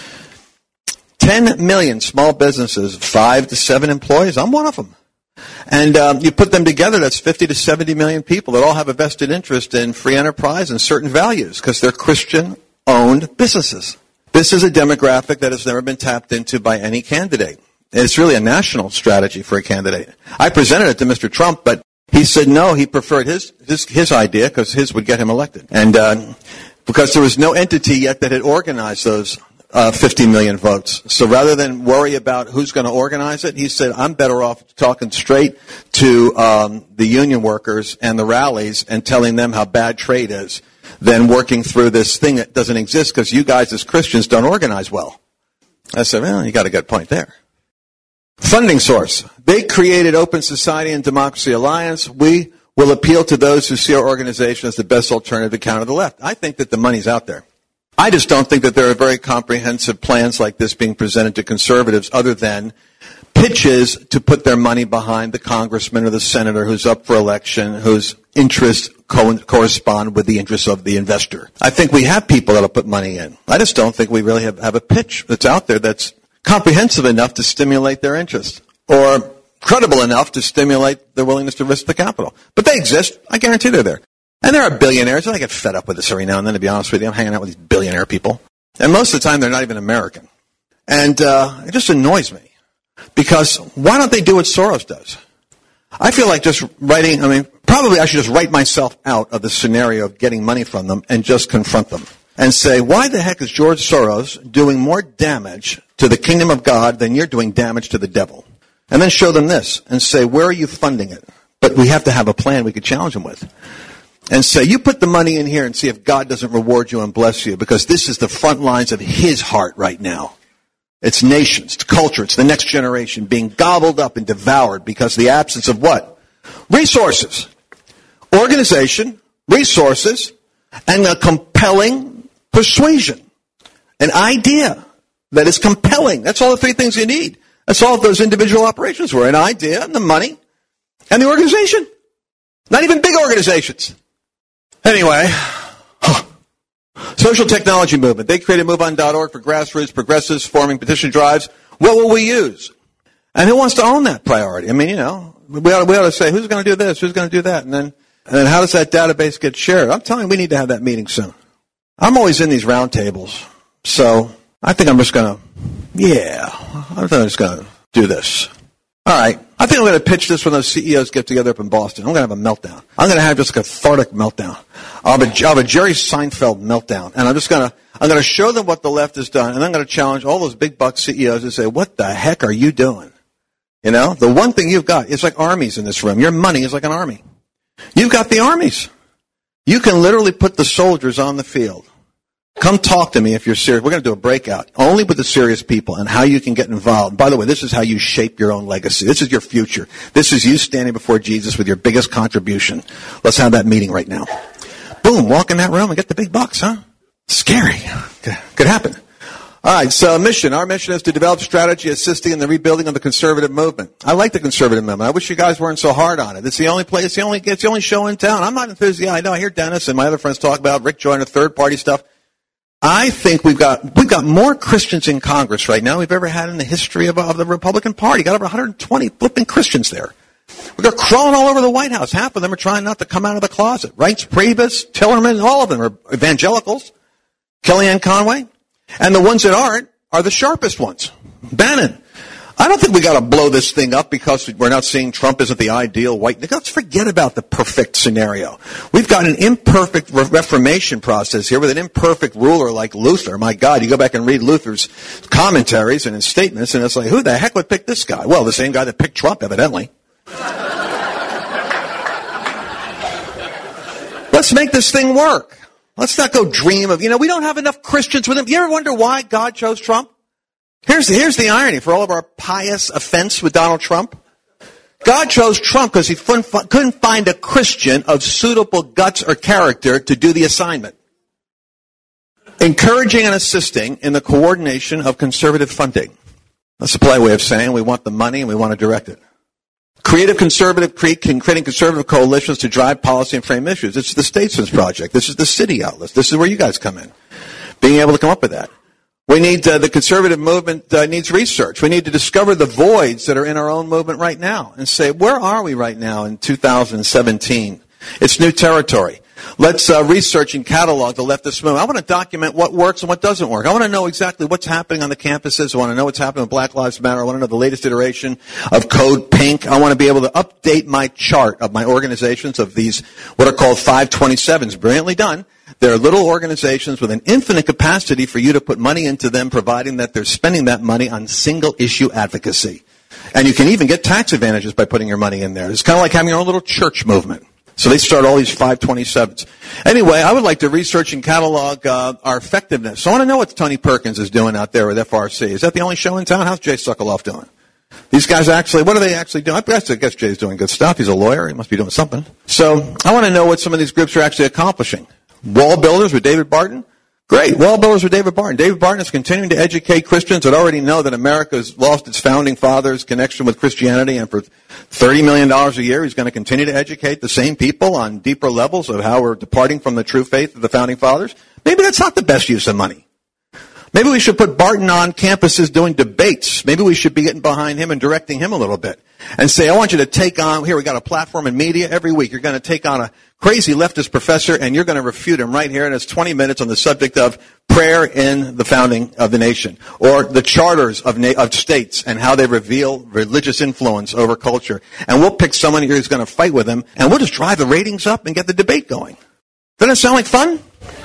ten million small businesses, five to seven employees. I'm one of them. And um, you put them together, that's fifty to seventy million people that all have a vested interest in free enterprise and certain values because they're Christian-owned businesses. This is a demographic that has never been tapped into by any candidate. It's really a national strategy for a candidate. I presented it to Mister Trump, but he said no, he preferred his his, his idea because his would get him elected. And uh, because there was no entity yet that had organized those Uh, fifty million votes. So rather than worry about who's going to organize it, he said, I'm better off talking straight to um, the union workers and the rallies and telling them how bad trade is than working through this thing that doesn't exist because you guys as Christians don't organize well. I said, well, you got a good point there. Funding source. They created Open Society and Democracy Alliance. We will appeal to those who see our organization as the best alternative to counter the left. I think that the money's out there. I just don't think that there are very comprehensive plans like this being presented to conservatives other than pitches to put their money behind the congressman or the senator who's up for election, whose interests co- correspond with the interests of the investor. I think we have people that'll put money in. I just don't think we really have, have a pitch that's out there that's comprehensive enough to stimulate their interest or credible enough to stimulate their willingness to risk the capital. But they exist. I guarantee they're there. And there are billionaires, and I get fed up with this every now and then, to be honest with you. I'm hanging out with these billionaire people. And most of the time, they're not even American. And uh, it just annoys me. Because why don't they do what Soros does? I feel like just writing, I mean, probably I should just write myself out of the scenario of getting money from them and just confront them. And say, why the heck is George Soros doing more damage to the kingdom of God than you're doing damage to the devil? And then show them this and say, where are you funding it? But we have to have a plan we could challenge them with. And say, you put the money in here and see if God doesn't reward you and bless you, because this is the front lines of his heart right now. It's nations, it's culture, it's the next generation being gobbled up and devoured because of the absence of what? Resources. Organization, resources, and a compelling persuasion. An idea that is compelling. That's all the three things you need. That's all those individual operations were. An idea and the money and the organization. Not even big organizations. Anyway, huh. Social technology movement. They created move on dot org for grassroots progressives forming petition drives. What will we use? And who wants to own that priority? I mean, you know, we ought to, we ought to say, who's going to do this? Who's going to do that? And then, and then how does that database get shared? I'm telling you, we need to have that meeting soon. I'm always in these round tables. So I think I'm just going to, yeah, I think I'm just going to do this. All right. I think I'm going to pitch this when those C E Os get together up in Boston. I'm going to have a meltdown. I'm going to have just a cathartic meltdown. I'll have a, I'll have a Jerry Seinfeld meltdown. And I'm just going to, I'm going to show them what the left has done. And I'm going to challenge all those big buck C E Os and say, what the heck are you doing? You know, the one thing you've got, it's like armies in this room. Your money is like an army. You've got the armies. You can literally put the soldiers on the field. Come talk to me if you're serious. We're going to do a breakout only with the serious people and how you can get involved. By the way, this is how you shape your own legacy. This is your future. This is you standing before Jesus with your biggest contribution. Let's have that meeting right now. Boom, walk in that room and get the big bucks, huh? Scary. Could, could happen. All right, so mission. Our mission is to develop strategy assisting in the rebuilding of the conservative movement. I like the conservative movement. I wish you guys weren't so hard on it. It's the only place, it's the only, it's the only show in town. I'm not enthusiastic. I know I hear Dennis and my other friends talk about Rick Joyner, third party stuff. I think we've got we've got more Christians in Congress right now than we've ever had in the history of, of the Republican Party. Got over one hundred twenty flipping Christians there. They're crawling all over the White House. Half of them are trying not to come out of the closet. Reince Priebus, Tillerman, all of them are evangelicals. Kellyanne Conway. And the ones that aren't are the sharpest ones. Bannon. I don't think we got to blow this thing up because we're not seeing Trump isn't the ideal white. Let's forget about the perfect scenario. We've got an imperfect reformation process here with an imperfect ruler like Luther. My God, you go back and read Luther's commentaries and his statements, and it's like, who the heck would pick this guy? Well, the same guy that picked Trump, evidently. Let's make this thing work. Let's not go dream of, you know, we don't have enough Christians with him. You ever wonder why God chose Trump? Here's the, here's the irony for all of our pious offense with Donald Trump. God chose Trump because he couldn't find a Christian of suitable guts or character to do the assignment. Encouraging and assisting in the coordination of conservative funding. That's a polite way of saying we want the money and we want to direct it. Creative conservative, creating conservative coalitions to drive policy and frame issues. It's the Statesman's Project. This is the City Outlet. This is where you guys come in. Being able to come up with that. We need, uh, the conservative movement uh, needs research. We need to discover the voids that are in our own movement right now and say, where are we right now in two thousand seventeen? It's new territory. Let's uh, research and catalog the leftist movement. I want to document what works and what doesn't work. I want to know exactly what's happening on the campuses. I want to know what's happening with Black Lives Matter. I want to know the latest iteration of Code Pink. I want to be able to update my chart of my organizations of these, what are called five twenty-sevens. Brilliantly done. They're little organizations with an infinite capacity for you to put money into them, providing that they're spending that money on single-issue advocacy. And you can even get tax advantages by putting your money in there. It's kind of like having your own little church movement. So they start all these five twenty-sevens. Anyway, I would like to research and catalog uh, our effectiveness. So I want to know what Tony Perkins is doing out there with F R C. Is that the only show in town? How's Jay Sokoloff doing? These guys actually, what are they actually doing? I guess, I guess Jay's doing good stuff. He's a lawyer. He must be doing something. So I want to know what some of these groups are actually accomplishing. Wall Builders with David Barton. Great. Wall Builders with David Barton. David Barton is continuing to educate Christians that already know that America has lost its founding fathers' connection with Christianity, and for thirty million dollars a year, he's going to continue to educate the same people on deeper levels of how we're departing from the true faith of the founding fathers. Maybe that's not the best use of money. Maybe we should put Barton on campuses doing debates. Maybe we should be getting behind him and directing him a little bit. And say, I want you to take on, here we got a platform in media every week. You're going to take on a crazy leftist professor and you're going to refute him right here. And it's twenty minutes on the subject of prayer in the founding of the nation. Or the charters of, na- of states and how they reveal religious influence over culture. And we'll pick someone here who's going to fight with him and we'll just drive the ratings up and get the debate going. Doesn't it sound like fun?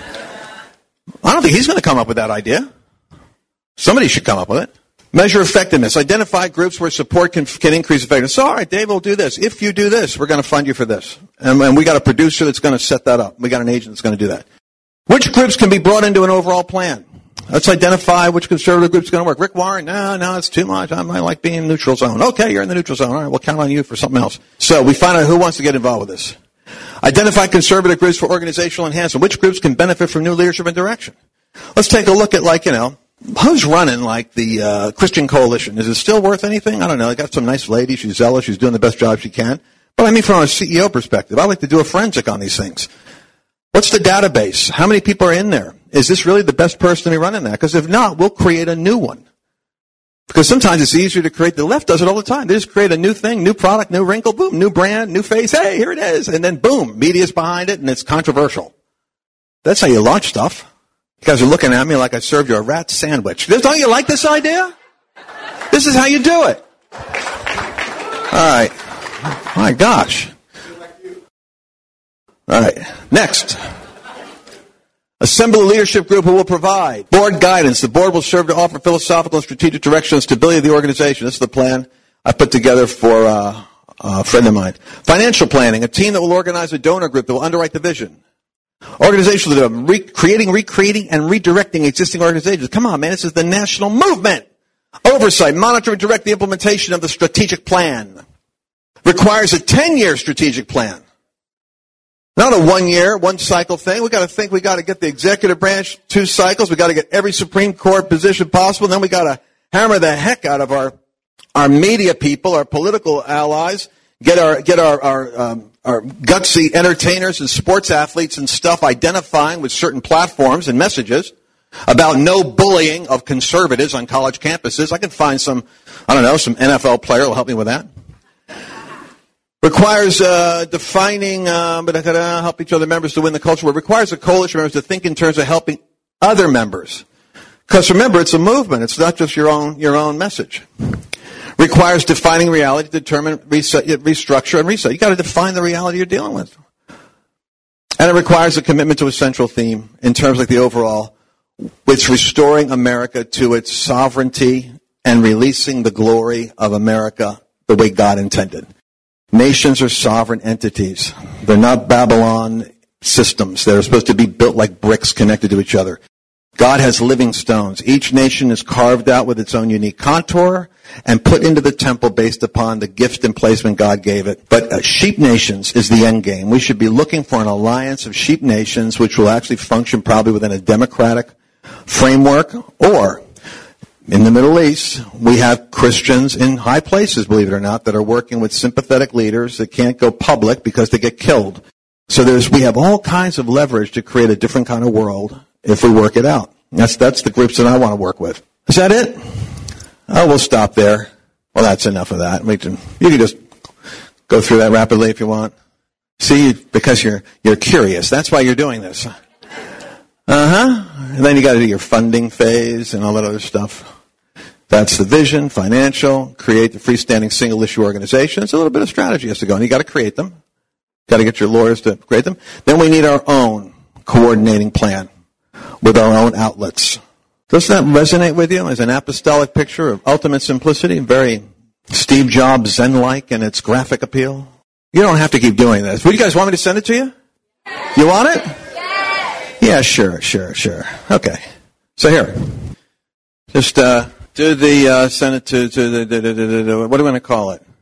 I don't think he's going to come up with that idea. Somebody should come up with it. Measure effectiveness. Identify groups where support can, can increase effectiveness. So, all right, Dave, we'll do this. If you do this, we're going to fund you for this. And, and we got a producer that's going to set that up. We got an agent that's going to do that. Which groups can be brought into an overall plan? Let's identify which conservative group's going to work. Rick Warren, no, no, it's too much. I might like being in the neutral zone. Okay, you're in the neutral zone. All right, we'll count on you for something else. So we find out who wants to get involved with this. Identify conservative groups for organizational enhancement. Which groups can benefit from new leadership and direction? Let's take a look at, like, you know, who's running, like, the uh, Christian Coalition? Is it still worth anything? I don't know. They got some nice lady. She's zealous. She's doing the best job she can. But I mean, from a C E O perspective, I like to do a forensic on these things. What's the database? How many people are in there? Is this really the best person to be running that? Because if not, we'll create a new one. Because sometimes it's easier to create. The left does it all the time. They just create a new thing, new product, new wrinkle, boom, new brand, new face. Hey, here it is. And then boom, media's behind it and it's controversial. That's how you launch stuff. You guys are looking at me like I served you a rat sandwich. Don't you like this idea? This is how you do it. All right. My gosh. All right. Next. Assemble a leadership group who will provide board guidance. The board will serve to offer philosophical and strategic direction and stability of the organization. This is the plan I put together for uh, a friend of mine. Financial planning. A team that will organize a donor group that will underwrite the vision. Organizational development, re- creating, recreating, and redirecting existing organizations. Come on, man, this is the national movement. Oversight, monitor and direct the implementation of the strategic plan. Requires a ten-year strategic plan. Not a one-year, one-cycle thing. We've got to think we've got to get the executive branch two cycles. We've got to get every Supreme Court position possible. And then we've got to hammer the heck out of our, our media people, our political allies, get our, get our, our, um, our gutsy entertainers and sports athletes and stuff identifying with certain platforms and messages about no bullying of conservatives on college campuses. I can find some, I don't know, some N F L player will help me with that. Requires uh, defining, uh, but uh, help each other members to win the culture war. Requires the coalition members to think in terms of helping other members. Because remember, it's a movement. It's not just your own your own message. Requires defining reality to determine reset, restructure and reset. You got to define the reality you're dealing with. And it requires a commitment to a central theme in terms like the overall. It's restoring America to its sovereignty and releasing the glory of America the way God intended. Nations are sovereign entities. They're not Babylon systems. They're supposed to be built like bricks connected to each other. God has living stones. Each nation is carved out with its own unique contour and put into the temple based upon the gift and placement God gave it. But uh, sheep nations is the end game. We should be looking for an alliance of sheep nations which will actually function probably within a democratic framework, or in the Middle East, we have Christians in high places, believe it or not, that are working with sympathetic leaders that can't go public because they get killed. So there's, we have all kinds of leverage to create a different kind of world if we work it out. That's, that's the groups that I want to work with. Is that it? Oh, we'll stop there. Well, that's enough of that. We can, you can just go through that rapidly if you want. See, because you're, you're curious. That's why you're doing this. Uh-huh. And then you got to do your funding phase and all that other stuff. That's the vision, financial, create the freestanding single issue organization. It's a little bit of strategy has to go, and you got to create them. Got to get your lawyers to create them. Then we need our own coordinating plan with our own outlets. Doesn't that resonate with you as an apostolic picture of ultimate simplicity? Very Steve Jobs Zen-like in its graphic appeal. You don't have to keep doing this. Would you guys want me to send it to you? You want it? Yeah, sure, sure, sure. Okay. So here, just uh, do the uh, send it to to the, the, the, the, the what do we want to call it?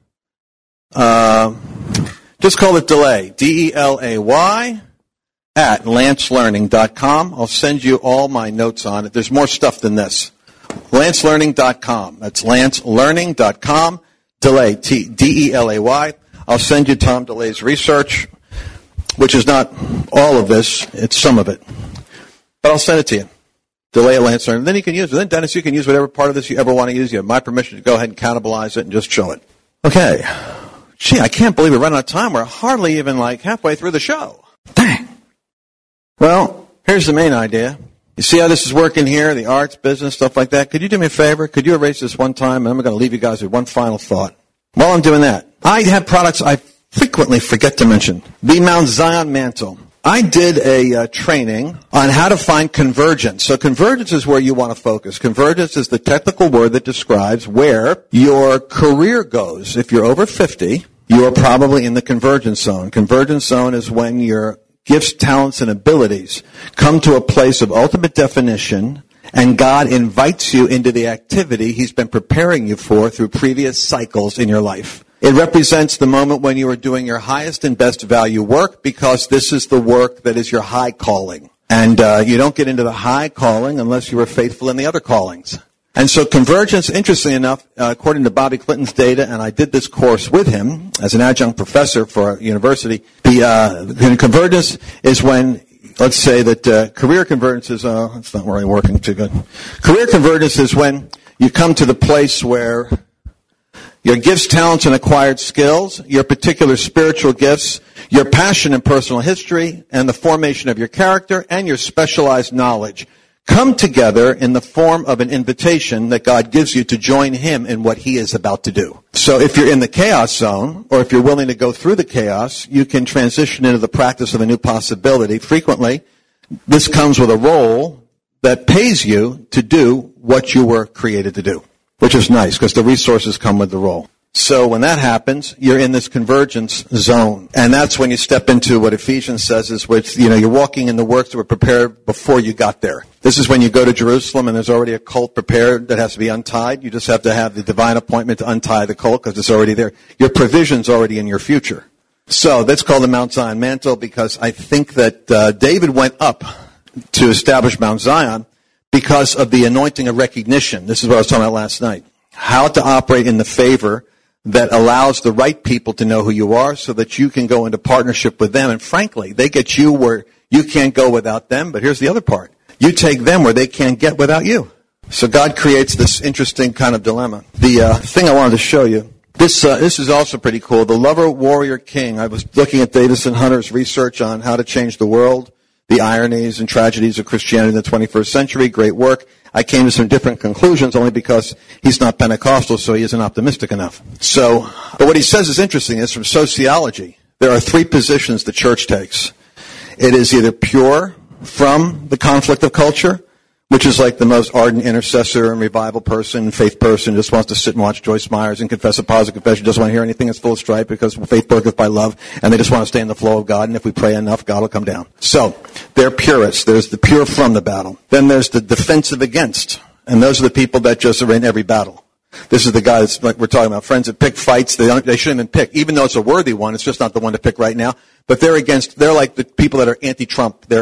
Uh, just call it delay. D E L A Y at lance learning dot com. I'll send you all my notes on it. There's more stuff than this. lance learning dot com. That's lance learning dot com. Delay. T D E L A Y. I'll send you Tom DeLay's research, which is not all of this, it's some of it. But I'll send it to you. Delay at Lance Learning. Then you can use it. Then, Dennis, you can use whatever part of this you ever want to use. You have my permission to go ahead and cannibalize it and just show it. Okay. Gee, I can't believe we're running out of time. We're hardly even like halfway through the show. Dang. Well, here's the main idea. You see how this is working here, the arts, business, stuff like that? Could you do me a favor? Could you erase this one time? And I'm going to leave you guys with one final thought. While I'm doing that, I have products I frequently forget to mention. The Mount Zion Mantle. I did a uh, training on how to find convergence. So convergence is where you want to focus. Convergence is the technical word that describes where your career goes. If you're over fifty, you are probably in the convergence zone. Convergence zone is when your gifts, talents, and abilities come to a place of ultimate definition, and God invites you into the activity He's been preparing you for through previous cycles in your life. It represents the moment when you are doing your highest and best value work, because this is the work that is your high calling. And uh, you don't get into the high calling unless you are faithful in the other callings. And so convergence, interestingly enough, uh, according to Bobby Clinton's data, and I did this course with him as an adjunct professor for a university, the uh, convergence is when, let's say that uh, career convergence is, uh, it's not really working too good. Career convergence is when you come to the place where your gifts, talents, and acquired skills, your particular spiritual gifts, your passion and personal history, and the formation of your character, and your specialized knowledge come together in the form of an invitation that God gives you to join Him in what He is about to do. So if you're in the chaos zone, or if you're willing to go through the chaos, you can transition into the practice of a new possibility. Frequently, this comes with a role that pays you to do what you were created to do, which is nice because the resources come with the role. So when that happens, you're in this convergence zone. And that's when you step into what Ephesians says is, which, you know, you're walking in the works that were prepared before you got there. This is when you go to Jerusalem and there's already a colt prepared that has to be untied. You just have to have the divine appointment to untie the colt because it's already there. Your provision's already in your future. So that's called the Mount Zion Mantle, because I think that uh, David went up to establish Mount Zion because of the anointing of recognition. This is what I was talking about last night. How to operate in the favor that allows the right people to know who you are so that you can go into partnership with them. And frankly, they get you where you can't go without them. But here's the other part. You take them where they can't get without you. So God creates this interesting kind of dilemma. The uh, thing I wanted to show you, this uh, this is also pretty cool. The Lover Warrior King. I was looking at Davison Hunter's research on how to change the world, the ironies and tragedies of Christianity in the twenty-first century. Great work. I came to some different conclusions only because he's not Pentecostal, so he isn't optimistic enough. So, but what he says is interesting. It's from sociology. There are three positions the church takes. It is either pure from the conflict of culture, which is like the most ardent intercessor and revival person, faith person, just wants to sit and watch Joyce Myers and confess a positive confession, doesn't want to hear anything that's full of strife because faith worketh by love, and they just want to stay in the flow of God, and if we pray enough, God will come down. So, they're purists. There's the pure from the battle. Then there's the defensive against, and those are the people that just are in every battle. This is the guy that's, like we're talking about, friends that pick fights they, don't, they shouldn't even pick, even though it's a worthy one, it's just not the one to pick right now, but they're against, they're like the people that are anti-Trump. They're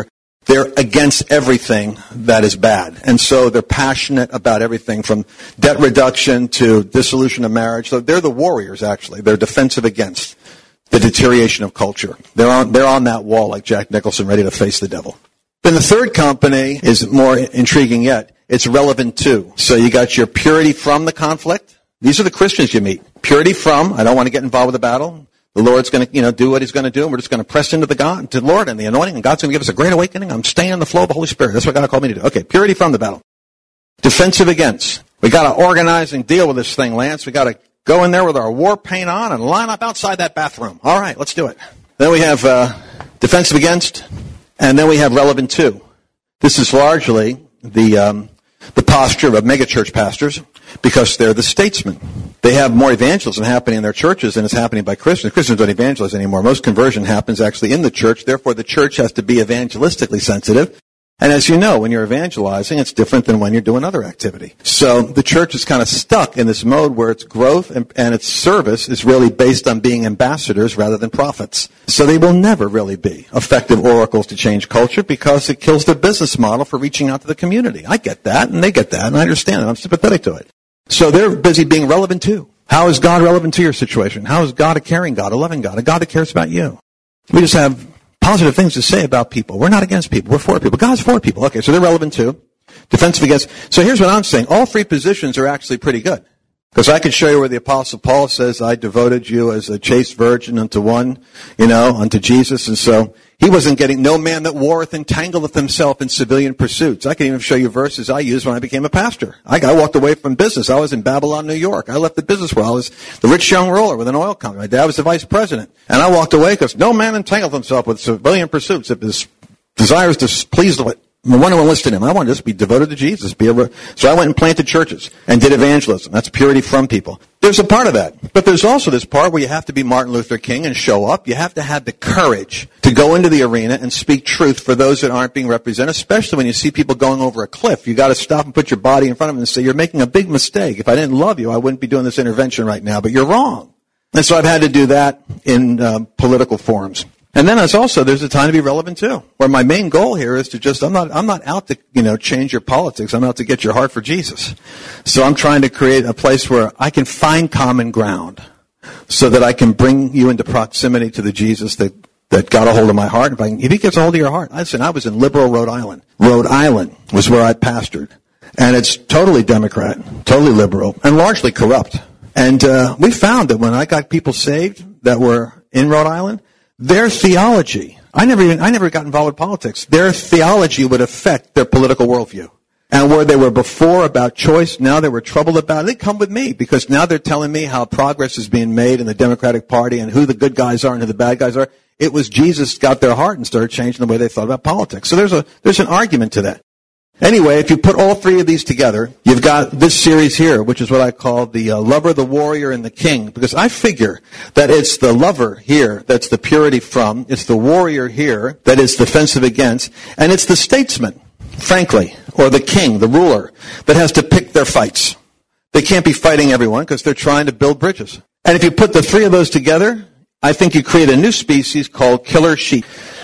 They're against everything that is bad. And so they're passionate about everything from debt reduction to dissolution of marriage. So they're the warriors, actually. They're defensive against the deterioration of culture. They're on, they're on that wall like Jack Nicholson, ready to face the devil. Then the third company is more intriguing yet. It's relevant to. So you got your purity from the conflict. These are the Christians you meet. Purity from, I don't want to get involved with the battle. The Lord's going to, you know, do what He's going to do, and we're just going to press into the God, to the Lord and the anointing, and God's going to give us a great awakening. I'm staying in the flow of the Holy Spirit. That's what God called me to do. Okay, purity from the battle. Defensive against. We got to organize and deal with this thing, Lance. We got to go in there with our war paint on and line up outside that bathroom. All right, let's do it. Then we have uh, defensive against, and then we have relevant to. This is largely the um, the posture of megachurch pastors because they're the statesmen. They have more evangelism happening in their churches than is happening by Christians. Christians don't evangelize anymore. Most conversion happens actually in the church. Therefore, the church has to be evangelistically sensitive. And as you know, when you're evangelizing, it's different than when you're doing other activity. So the church is kind of stuck in this mode where its growth and, and its service is really based on being ambassadors rather than prophets. So they will never really be effective oracles to change culture because it kills their business model for reaching out to the community. I get that, and they get that, and I understand it. I'm sympathetic to it. So they're busy being relevant too. How is God relevant to your situation? How is God a caring God, a loving God, a God that cares about you? We just have positive things to say about people. We're not against people. We're for people. God's for people. Okay, so they're relevant too. Defensive against. So here's what I'm saying. All three positions are actually pretty good. Because I could show you where the Apostle Paul says, I devoted you as a chaste virgin unto one, you know, unto Jesus. And so he wasn't getting, no man that warreth entangleth himself in civilian pursuits. I can even show you verses I used when I became a pastor. I got walked away from business. I was in Babylon, New York. I left the business world. I was the rich young ruler with an oil company. My dad was the vice president. And I walked away because no man entangleth himself with civilian pursuits if his desire is to please the I wanted to enlist in him. I wanted to just be devoted to Jesus. Be a, so I went and planted churches and did evangelism. That's purity from people. There's a part of that. But there's also this part where you have to be Martin Luther King and show up. You have to have the courage to go into the arena and speak truth for those that aren't being represented, especially when you see people going over a cliff. You got to stop and put your body in front of them and say, you're making a big mistake. If I didn't love you, I wouldn't be doing this intervention right now, but you're wrong. And so I've had to do that in uh, political forums. And then there's also, there's a time to be relevant too. Where my main goal here is to just, I'm not, I'm not out to, you know, change your politics. I'm out to get your heart for Jesus. So I'm trying to create a place where I can find common ground so that I can bring you into proximity to the Jesus that, that got a hold of my heart. If, I, if he gets a hold of your heart, listen, I was in liberal Rhode Island. Rhode Island was where I pastored. And it's totally Democrat, totally liberal, and largely corrupt. And, uh, we found that when I got people saved that were in Rhode Island, their theology, I never even, I never got involved with politics. Their theology would affect their political worldview. And where they were before about choice, now they were troubled about it. They come with me because now they're telling me how progress is being made in the Democratic Party and who the good guys are and who the bad guys are. It was Jesus got their heart and started changing the way they thought about politics. So there's a, there's an argument to that. Anyway, if you put all three of these together, you've got this series here, which is what I call the uh, lover, the warrior, and the king. Because I figure that it's the lover here that's the purity from, it's the warrior here that is defensive against, and it's the statesman, frankly, or the king, the ruler, that has to pick their fights. They can't be fighting everyone because they're trying to build bridges. And if you put the three of those together, I think you create a new species called killer sheep.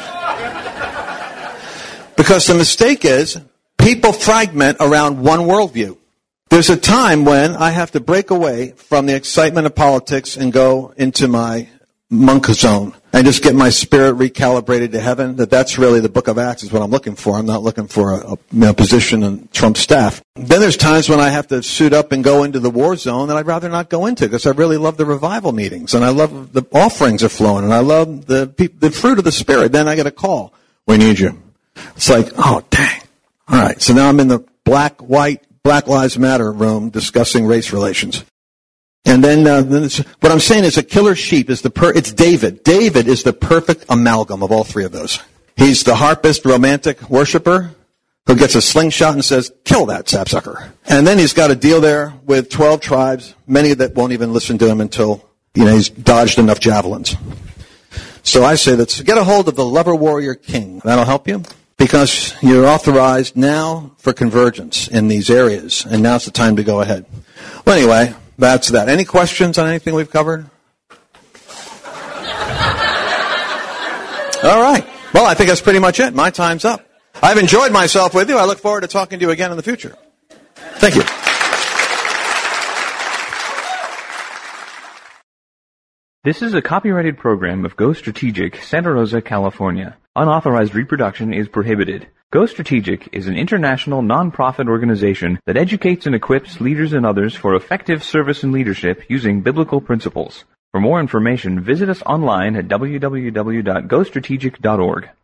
Because the mistake is, people fragment around one worldview. There's a time when I have to break away from the excitement of politics and go into my monk zone and just get my spirit recalibrated to heaven. That that's really the book of Acts is what I'm looking for. I'm not looking for a, a you know, position in Trump's staff. Then there's times when I have to suit up and go into the war zone that I'd rather not go into because I really love the revival meetings and I love the offerings are flowing and I love the the fruit of the Spirit. Then I get a call. We need you. It's like, oh, dang. All right, so now I'm in the black, white, Black Lives Matter room discussing race relations. And then, uh, then it's, what I'm saying is a killer sheep is the per, it's David. David is the perfect amalgam of all three of those. He's the harpist, romantic worshiper who gets a slingshot and says, kill that sapsucker. And then he's got to deal there with twelve tribes, many that won't even listen to him until, you know, he's dodged enough javelins. So I say that get a hold of the lover warrior king. That'll help you. Because you're authorized now for convergence in these areas, and now's the time to go ahead. Well, anyway, that's that. Any questions on anything we've covered? All right. Well, I think that's pretty much it. My time's up. I've enjoyed myself with you. I look forward to talking to you again in the future. Thank you. This is a copyrighted program of Go Strategic, Santa Rosa, California. Unauthorized reproduction is prohibited. Go Strategic is an international non-profit organization that educates and equips leaders and others for effective service and leadership using biblical principles. For more information, visit us online at w w w dot go strategic dot org.